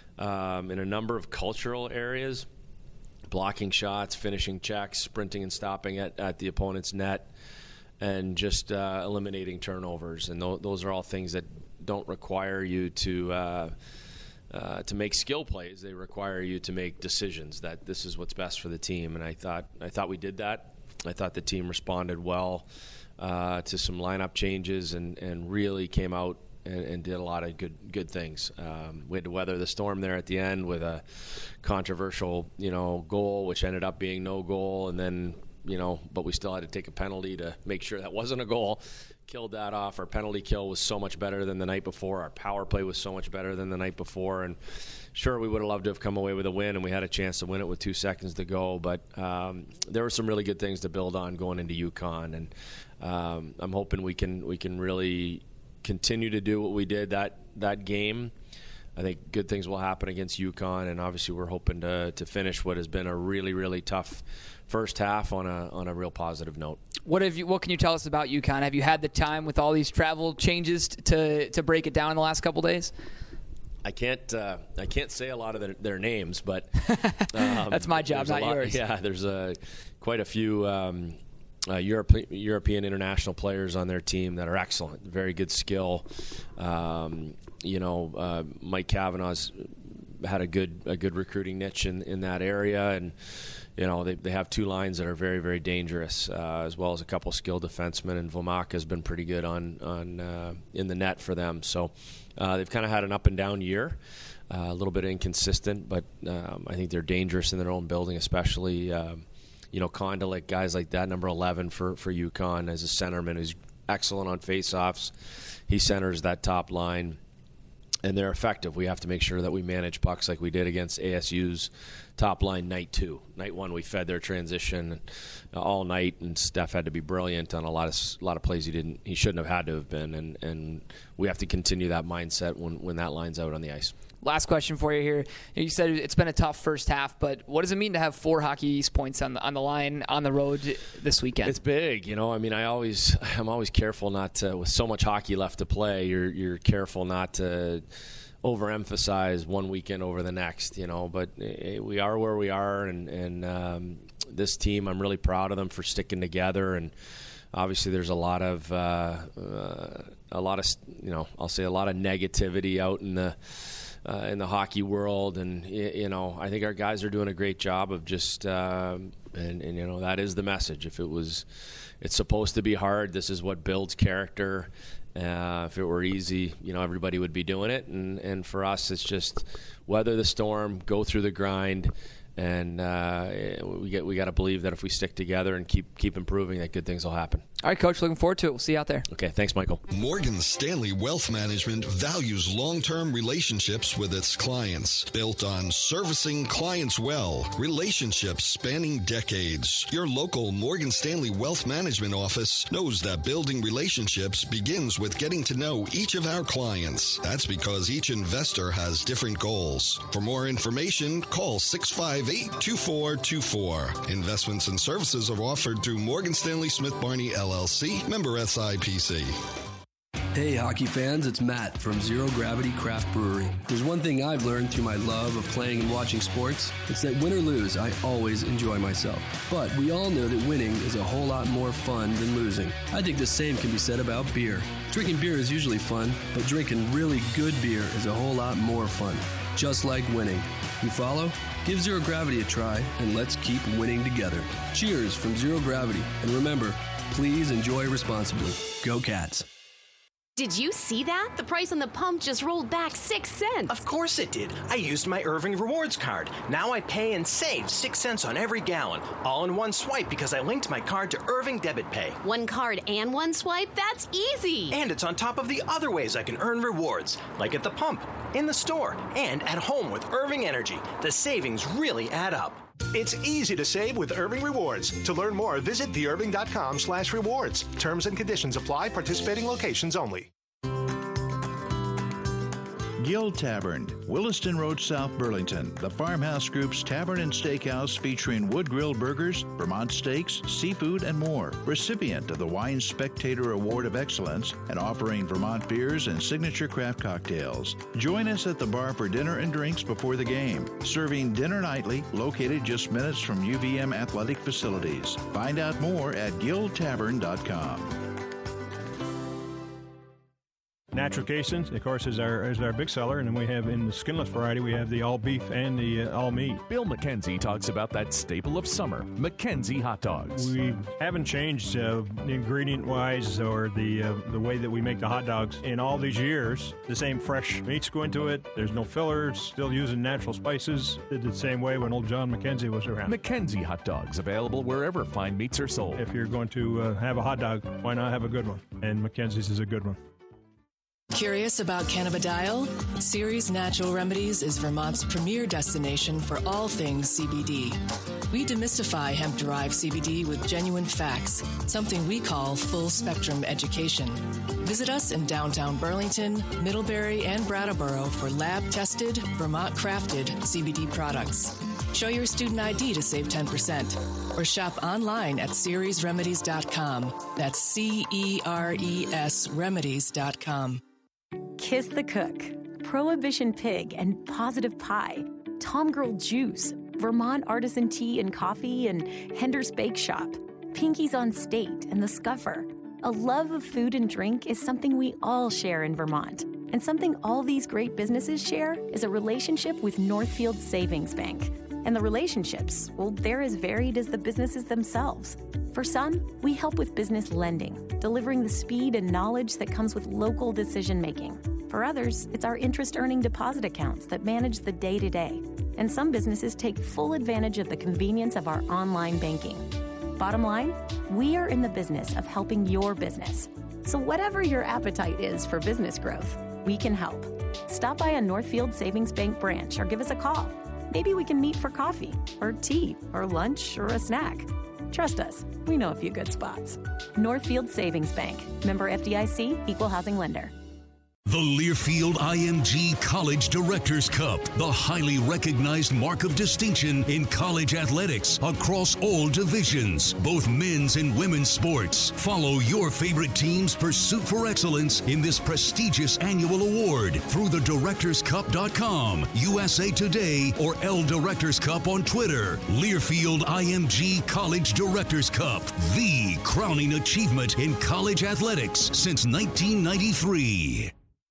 um, in a number of cultural areas, blocking shots, finishing checks, sprinting and stopping at, at the opponent's net, and just uh, eliminating turnovers. And th- those are all things that don't require you to uh, – Uh, to make skill plays. They require you to make decisions that this is what's best for the team, and I thought I thought we did that. I thought the team responded well uh, to some lineup changes and, and really came out and, and did a lot of good good things. Um, we had to weather the storm there at the end with a controversial, you know, goal, which ended up being no goal, and then you know, but we still had to take a penalty to make sure that wasn't a goal. Killed that off. Our penalty kill was so much better than the night before. Our power play was so much better than the night before. And sure, we would have loved to have come away with a win, and we had a chance to win it with two seconds to go. But um, there were some really good things to build on going into UConn, and um, I'm hoping we can we can really continue to do what we did that that game. I think good things will happen against UConn, and obviously we're hoping to to finish what has been a really really tough first half on a on a real positive note. What have you? What can you tell us about UConn? Have you had the time with all these travel changes to to break it down in the last couple days? I can't uh, I can't say a lot of their, their names, but um, that's my job, there's a not lot, yours. Yeah, there's a quite a few um, uh, Europe, European international players on their team that are excellent, very good skill. Um, you know, uh, Mike Kavanaugh's had a good a good recruiting niche in, in that area, and you know they they have two lines that are very very dangerous, uh, as well as a couple skilled defensemen, and Vomaka has been pretty good on on uh, in the net for them. So uh, they've kind of had an up and down year, uh, a little bit inconsistent, but um, I think they're dangerous in their own building, especially um, you know Kondelik, guys like that, number eleven for for UConn as a centerman who's excellent on faceoffs. He centers that top line. and they're effective. We have to make sure that we manage pucks like we did against A S U's top line night two. Night one, we fed their transition all night, and Steph had to be brilliant on a lot of a lot of plays he didn't he shouldn't have had to have been, and and we have to continue that mindset when when that line's out on the ice. Last question for you here. You said it's been a tough first half, but what does it mean to have four Hockey East points on the on the line on the road this weekend? It's big, you know. I mean, I always I'm always careful not to, with so much hockey left to play. You're you're careful not to overemphasize one weekend over the next, you know. But we are where we are, and and um, this team, I'm really proud of them for sticking together. And obviously, there's a lot of uh, uh, a lot of you know, I'll say a lot of negativity out in the. Uh, in the hockey world, and you know, I think our guys are doing a great job of just, uh, and, and you know, that is the message. If it was, it's supposed to be hard. This is what builds character. Uh, if it were easy, you know, everybody would be doing it. And and for us, it's just weather the storm, go through the grind, and uh, we get we got to believe that if we stick together and keep keep improving, that good things will happen. All right, Coach, looking forward to it. We'll see you out there. Okay, thanks, Michael. Morgan Stanley Wealth Management values long-term relationships with its clients, built on servicing clients well, relationships spanning decades. Your local Morgan Stanley Wealth Management office knows that building relationships begins with getting to know each of our clients. That's because each investor has different goals. For more information, call six five eight, two four two four. Investments and services are offered through Morgan Stanley Smith Barney L L C, member S I P C. Hey, hockey fans, it's Matt from Zero Gravity Craft Brewery. There's one thing I've learned through my love of playing and watching sports. It's that win or lose, I always enjoy myself. But we all know that winning is a whole lot more fun than losing. I think the same can be said about beer. Drinking beer is usually fun, but drinking really good beer is a whole lot more fun. Just like winning. You follow? Give Zero Gravity a try, and let's keep winning together. Cheers from Zero Gravity. And remember, please enjoy responsibly. Go Cats. Did you see that? The price on the pump just rolled back six cents. Of course it did. I used my Irving Rewards card. Now I pay and save six cents on every gallon, all in one swipe because I linked my card to Irving Debit Pay. One card and one swipe? That's easy. And it's on top of the other ways I can earn rewards, like at the pump, in the store, and at home with Irving Energy. The savings really add up. It's easy to save with Irving Rewards. To learn more, visit the irving dot com slash rewards. Terms and conditions apply. Participating locations only. Guild Tavern, Williston Road, South Burlington. The Farmhouse Group's Tavern and Steakhouse featuring wood-grilled burgers, Vermont steaks, seafood, and more. Recipient of the Wine Spectator Award of Excellence and offering Vermont beers and signature craft cocktails. Join us at the bar for dinner and drinks before the game. Serving dinner nightly, located just minutes from U V M athletic facilities. Find out more at guild tavern dot com. Natural casings, of course, is our is our big seller, and then we have in the skinless variety, we have the all beef and the uh, all meat. Bill McKenzie talks about that staple of summer, McKenzie hot dogs. We haven't changed uh, ingredient-wise or the uh, the way that we make the hot dogs in all these years. The same fresh meats go into it. There's no fillers. Still using natural spices. Did the same way when old John McKenzie was around. McKenzie hot dogs, available wherever fine meats are sold. If you're going to uh, have a hot dog, why not have a good one? And McKenzie's is a good one. Curious about cannabidiol? Ceres Natural Remedies is Vermont's premier destination for all things C B D. We demystify hemp-derived C B D with genuine facts, something we call full-spectrum education. Visit us in downtown Burlington, Middlebury, and Brattleboro for lab-tested, Vermont-crafted C B D products. Show your student I D to save ten percent. Or shop online at ceres remedies dot com. That's C E R E S remedies dot com. Kiss the Cook, Prohibition Pig and Positive Pie, Tom Girl Juice, Vermont Artisan Tea and Coffee, and Hender's Bake Shop, Pinkies on State, and The Scuffer. A love of food and drink is something we all share in Vermont. And something all these great businesses share is a relationship with Northfield Savings Bank. And the relationships, well, they're as varied as the businesses themselves. For some, we help with business lending, delivering the speed and knowledge that comes with local decision-making. For others, it's our interest-earning deposit accounts that manage the day-to-day. And some businesses take full advantage of the convenience of our online banking. Bottom line, we are in the business of helping your business. So whatever your appetite is for business growth, we can help. Stop by a Northfield Savings Bank branch or give us a call. Maybe we can meet for coffee or tea or lunch or a snack. Trust us, we know a few good spots. Northfield Savings Bank, member F D I C, equal housing lender. The Learfield I M G College Directors Cup, the highly recognized mark of distinction in college athletics across all divisions, both men's and women's sports. Follow your favorite team's pursuit for excellence in this prestigious annual award through the directors cup dot com, U S A Today, or L Directors Cup on Twitter. Learfield I M G College Directors Cup, the crowning achievement in college athletics since nineteen ninety-three.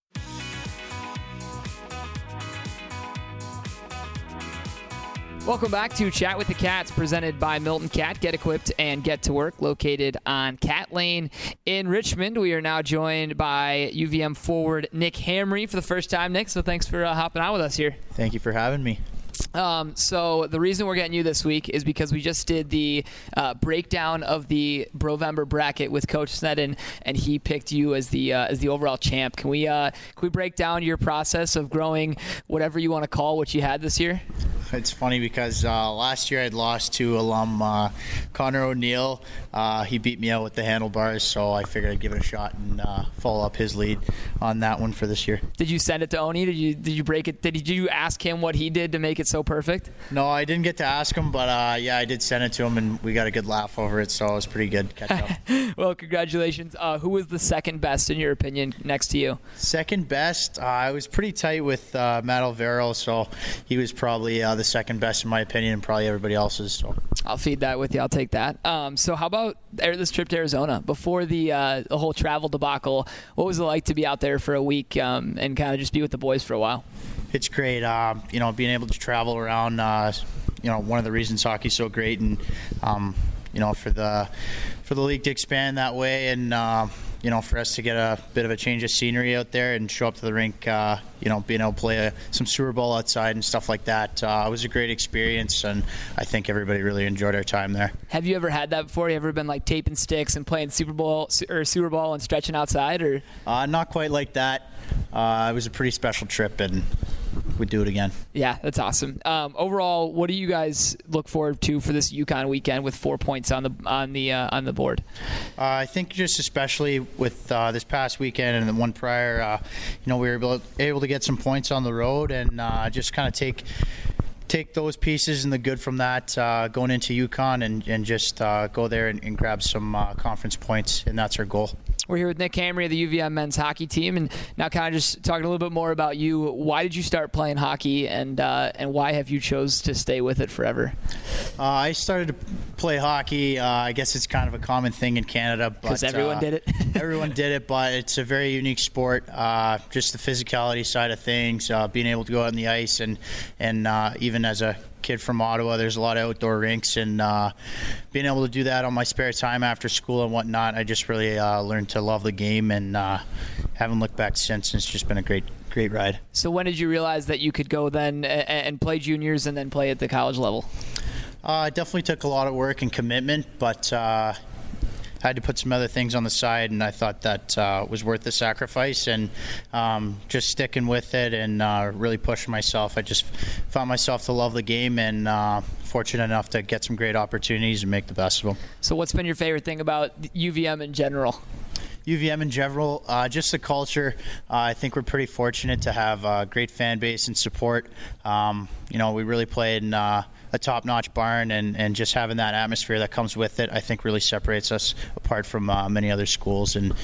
Welcome back to Chat with the Cats, presented by Milton Cat. Get equipped and get to work, located on Cat Lane in Richmond. We are now joined by U V M forward Nick Hamry for the first time. Nick, so thanks for uh, hopping on with us here. Thank you for having me. Um, so the reason we're getting you this week is because we just did the uh, breakdown of the Brovember bracket with Coach Sneddon, and he picked you as the uh, as the overall champ. Can we uh, can we break down your process of growing whatever you want to call what you had this year? It's funny because uh, last year I'd lost to alum uh, Connor O'Neill. Uh, he beat me out with the handlebars, so I figured I'd give it a shot and uh, follow up his lead on that one for this year. Did you send it to Oni? Did you did you break it? Did you, did you ask him what he did to make it so perfect? No, I didn't get to ask him, but uh, yeah, I did send it to him, and we got a good laugh over it, so it was pretty good catch up. Well, congratulations. Uh, who was the second best in your opinion next to you? Second best, uh, I was pretty tight with uh, Matt Alvaro, so he was probably uh, the second best in my opinion, and probably everybody else's. So I'll feed that with you. I'll take that. Um, so how about this trip to Arizona? Before the uh, the whole travel debacle, what was it like to be out there for a week um, and kind of just be with the boys for a while? It's great. Uh, you know, being able to travel around. Uh, you know, one of the reasons hockey's so great, and um, you know, for the for the league to expand that way, and uh, you know, for us to get a bit of a change of scenery out there and show up to the rink. Uh, you know, being able to play a, some sewer ball outside and stuff like that. Uh, it was a great experience, and I think everybody really enjoyed our time there. Have you ever had that before? You ever been like taping sticks and playing Super Bowl or sewer ball and stretching outside, or? Uh, not quite like that. Uh, it was a pretty special trip, and we'd do it again. Yeah, that's awesome. Um, overall, what do you guys look forward to for this UConn weekend with four points on the on the uh, on the board? Uh, I think just especially with uh, this past weekend and the one prior, uh, you know, we were able, able to get some points on the road and uh, just kind of take take those pieces and the good from that uh, going into UConn and, and just uh, go there and, and grab some uh, conference points, and that's our goal. We're here with Nick Hamry of the U V M men's hockey team, and now kind of just talking a little bit more about you. Why did you start playing hockey, and uh, and why have you chose to stay with it forever? Uh, I started to play hockey. Uh, I guess it's kind of a common thing in Canada. Because everyone uh, did it? Everyone did it, but it's a very unique sport. Uh, just the physicality side of things, uh, being able to go out on the ice, and, and uh, even as a kid from Ottawa, there's a lot of outdoor rinks, and uh, being able to do that on my spare time after school and whatnot, I just really uh, learned to love the game, and uh, haven't looked back since. It's just been a great, great ride. So when did you realize that you could go then and play juniors and then play at the college level? Uh, it definitely took a lot of work and commitment, but uh, I had to put some other things on the side, and I thought that uh, was worth the sacrifice, and um, just sticking with it and uh, really pushing myself. I just found myself to love the game, and uh, fortunate enough to get some great opportunities and make the best of them. So what's been your favorite thing about U V M in general? U V M in general, uh, just the culture. Uh, I think we're pretty fortunate to have a great fan base and support. Um, you know, we really play in uh, a top-notch barn, and, and just having that atmosphere that comes with it, I think really separates us apart from uh, many other schools, and,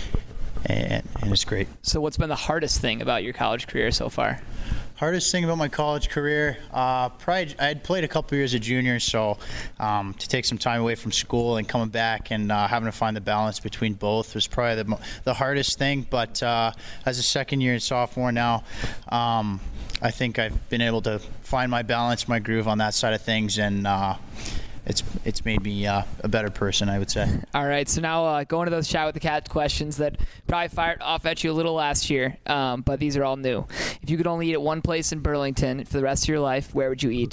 and and it's great. So what's been the hardest thing about your college career so far? Hardest thing about my college career, uh, probably I had played a couple years of junior, so um, to take some time away from school and coming back and uh, having to find the balance between both was probably the, the hardest thing. But uh, as a second year and sophomore now, um, I think I've been able to find my balance, my groove on that side of things, and uh, it's it's made me uh, a better person, I would say. All right, so now uh, going to those Chat with the Cat questions that probably fired off at you a little last year, um, but these are all new. If you could only eat at one place in Burlington for the rest of your life, where would you eat?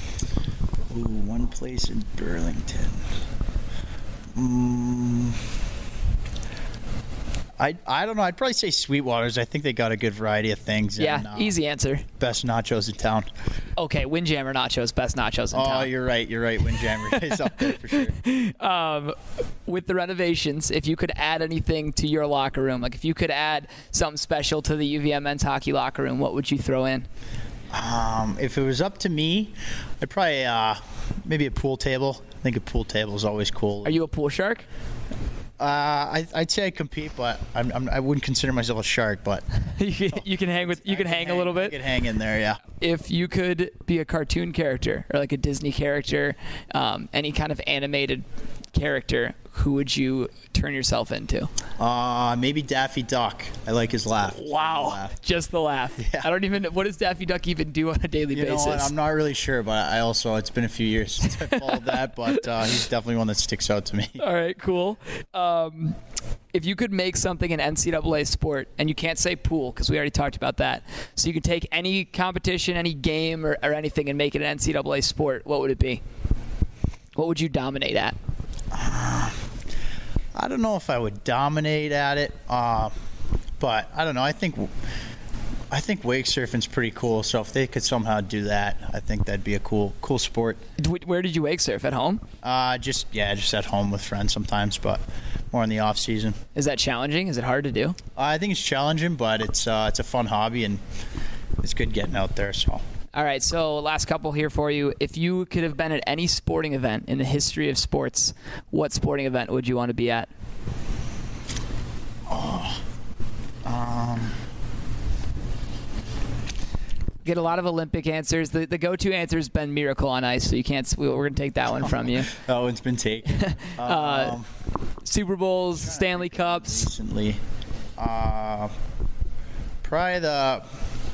Ooh, one place in Burlington. Mm, I I don't know. I'd probably say Sweetwater's. I think they got a good variety of things. Yeah, and, uh, easy answer. Best nachos in town. Okay, Windjammer Nachos, best nachos in oh, town. Oh, you're right. You're right. Windjammer is up there for sure. Um, with the renovations, if you could add anything to your locker room, like if you could add something special to the U V M men's hockey locker room, what would you throw in? Um, if it was up to me, I'd probably uh, maybe a pool table. I think a pool table is always cool. Are you a pool shark? Uh, I, I'd say I compete, but I'm, I'm, I wouldn't consider myself a shark. But you, can, you can hang with you can hang, hang a little bit. I could hang in there, yeah. If you could be a cartoon character or like a Disney character, um, any kind of animated character, who would you turn yourself into? Uh, maybe Daffy Duck. I like his laugh. Wow, laugh. Just the laugh. Yeah. I don't even. What does Daffy Duck even do on a daily you basis? Know what? I'm not really sure, but I also it's been a few years since I followed that, but uh, he's definitely one that sticks out to me. All right, cool. Um, if you could make something an N C double A sport, and you can't say pool because we already talked about that, so you could take any competition, any game, or, or anything and make it an N C double A sport, what would it be? What would you dominate at? Uh, I don't know if I would dominate at it, uh, but I don't know. I think I think wake surfing's pretty cool. So if they could somehow do that, I think that'd be a cool cool sport. Where did you wake surf? At home? Uh, just yeah, just at home with friends sometimes, but more in the off season. Is that challenging? Is it hard to do? Uh, I think it's challenging, but it's uh, it's a fun hobby and it's good getting out there. So. All right, so last couple here for you. If you could have been at any sporting event in the history of sports, what sporting event would you want to be at? Oh, um, get a lot of Olympic answers. The the go-to answer has been Miracle on Ice, so you can't. We're going to take that one from you. That one's been taken. uh, um, Super Bowls, Stanley Cups. Recently, uh, probably the.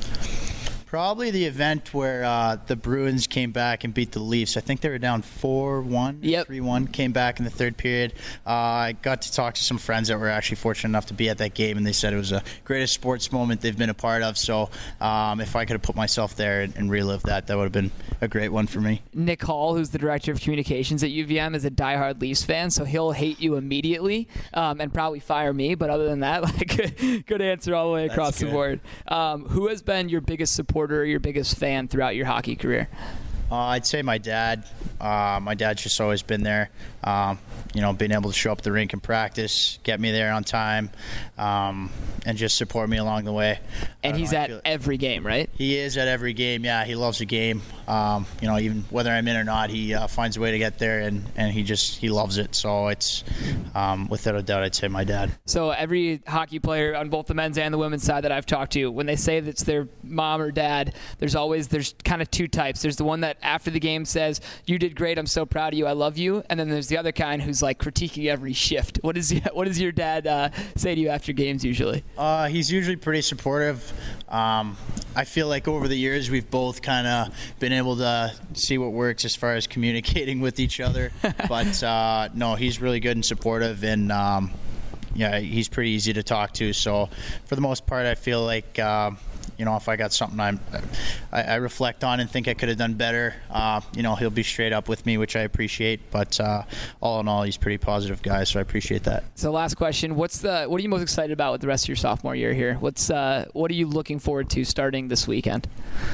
Probably the event where uh, the Bruins came back and beat the Leafs. I think they were down four one, yep. three one, came back in the third period. Uh, I got to talk to some friends that were actually fortunate enough to be at that game, and they said it was the greatest sports moment they've been a part of. So um, if I could have put myself there and, and relived that, that would have been a great one for me. Nick Hall, who's the director of communications at U V M, is a diehard Leafs fan, so he'll hate you immediately um, and probably fire me. But other than that, like good answer all the way across That's the good. board. Um, who has been your biggest supporter or your biggest fan throughout your hockey career? Uh, I'd say my dad. Uh, my dad's just always been there. Um, you know, being able to show up at the rink and practice, get me there on time, um, and just support me along the way. And he's know, at every game, right? He is at every game. Yeah, he loves the game. Um, you know, even whether I'm in or not, he uh, finds a way to get there, and, and he just he loves it. So it's um, without a doubt, I'd say my dad. So every hockey player on both the men's and the women's side that I've talked to, when they say that it's their mom or dad, there's always there's kind of two types. There's the one that after the game says, "You did great. I'm so proud of you. I love you." And then there's the other kind who's like critiquing every shift. What is what does your dad uh, say to you after games usually? Uh, he's usually pretty supportive. Um, I feel like over the years we've both kind of been able to see what works as far as communicating with each other. But uh, no, he's really good and supportive, and um, yeah, he's pretty easy to talk to. So for the most part, I feel like. Uh, You know, if I got something I'm, I, I reflect on and think I could have done better, uh, you know, he'll be straight up with me, which I appreciate. But uh, all in all, he's a pretty positive guy, so I appreciate that. So, last question: What's the what are you most excited about with the rest of your sophomore year here? What's uh, what are you looking forward to starting this weekend?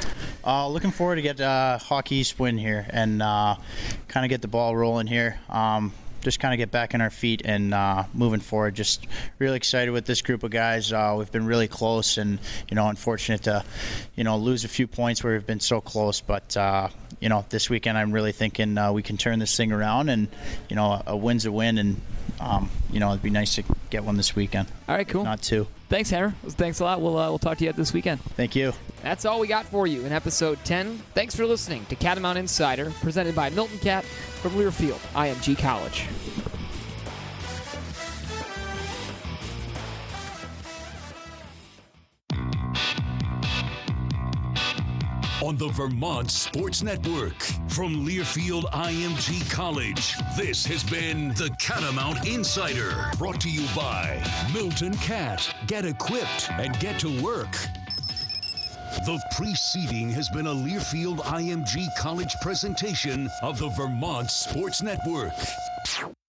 Uh, looking forward to get uh, Hockey East win here and uh, kind of get the ball rolling here. Um, just kind of get back on our feet and uh, moving forward. Just really excited with this group of guys. Uh, we've been really close, and you know, unfortunate to, you know, lose a few points where we've been so close. But uh, you know, this weekend I'm really thinking uh, we can turn this thing around, and you know, a, a win's a win, and um, you know, it'd be nice to get one this weekend. All right, cool. If not two. Thanks, Hammer. Thanks a lot. We'll uh, we'll talk to you this weekend. Thank you. That's all we got for you in episode ten. Thanks for listening to Catamount Insider, presented by Milton Cat from Learfield I M G College. On the Vermont Sports Network from Learfield I M G College, this has been the Catamount Insider, brought to you by Milton Cat. Get equipped and get to work. The preceding has been a Learfield I M G College presentation of the Vermont Sports Network.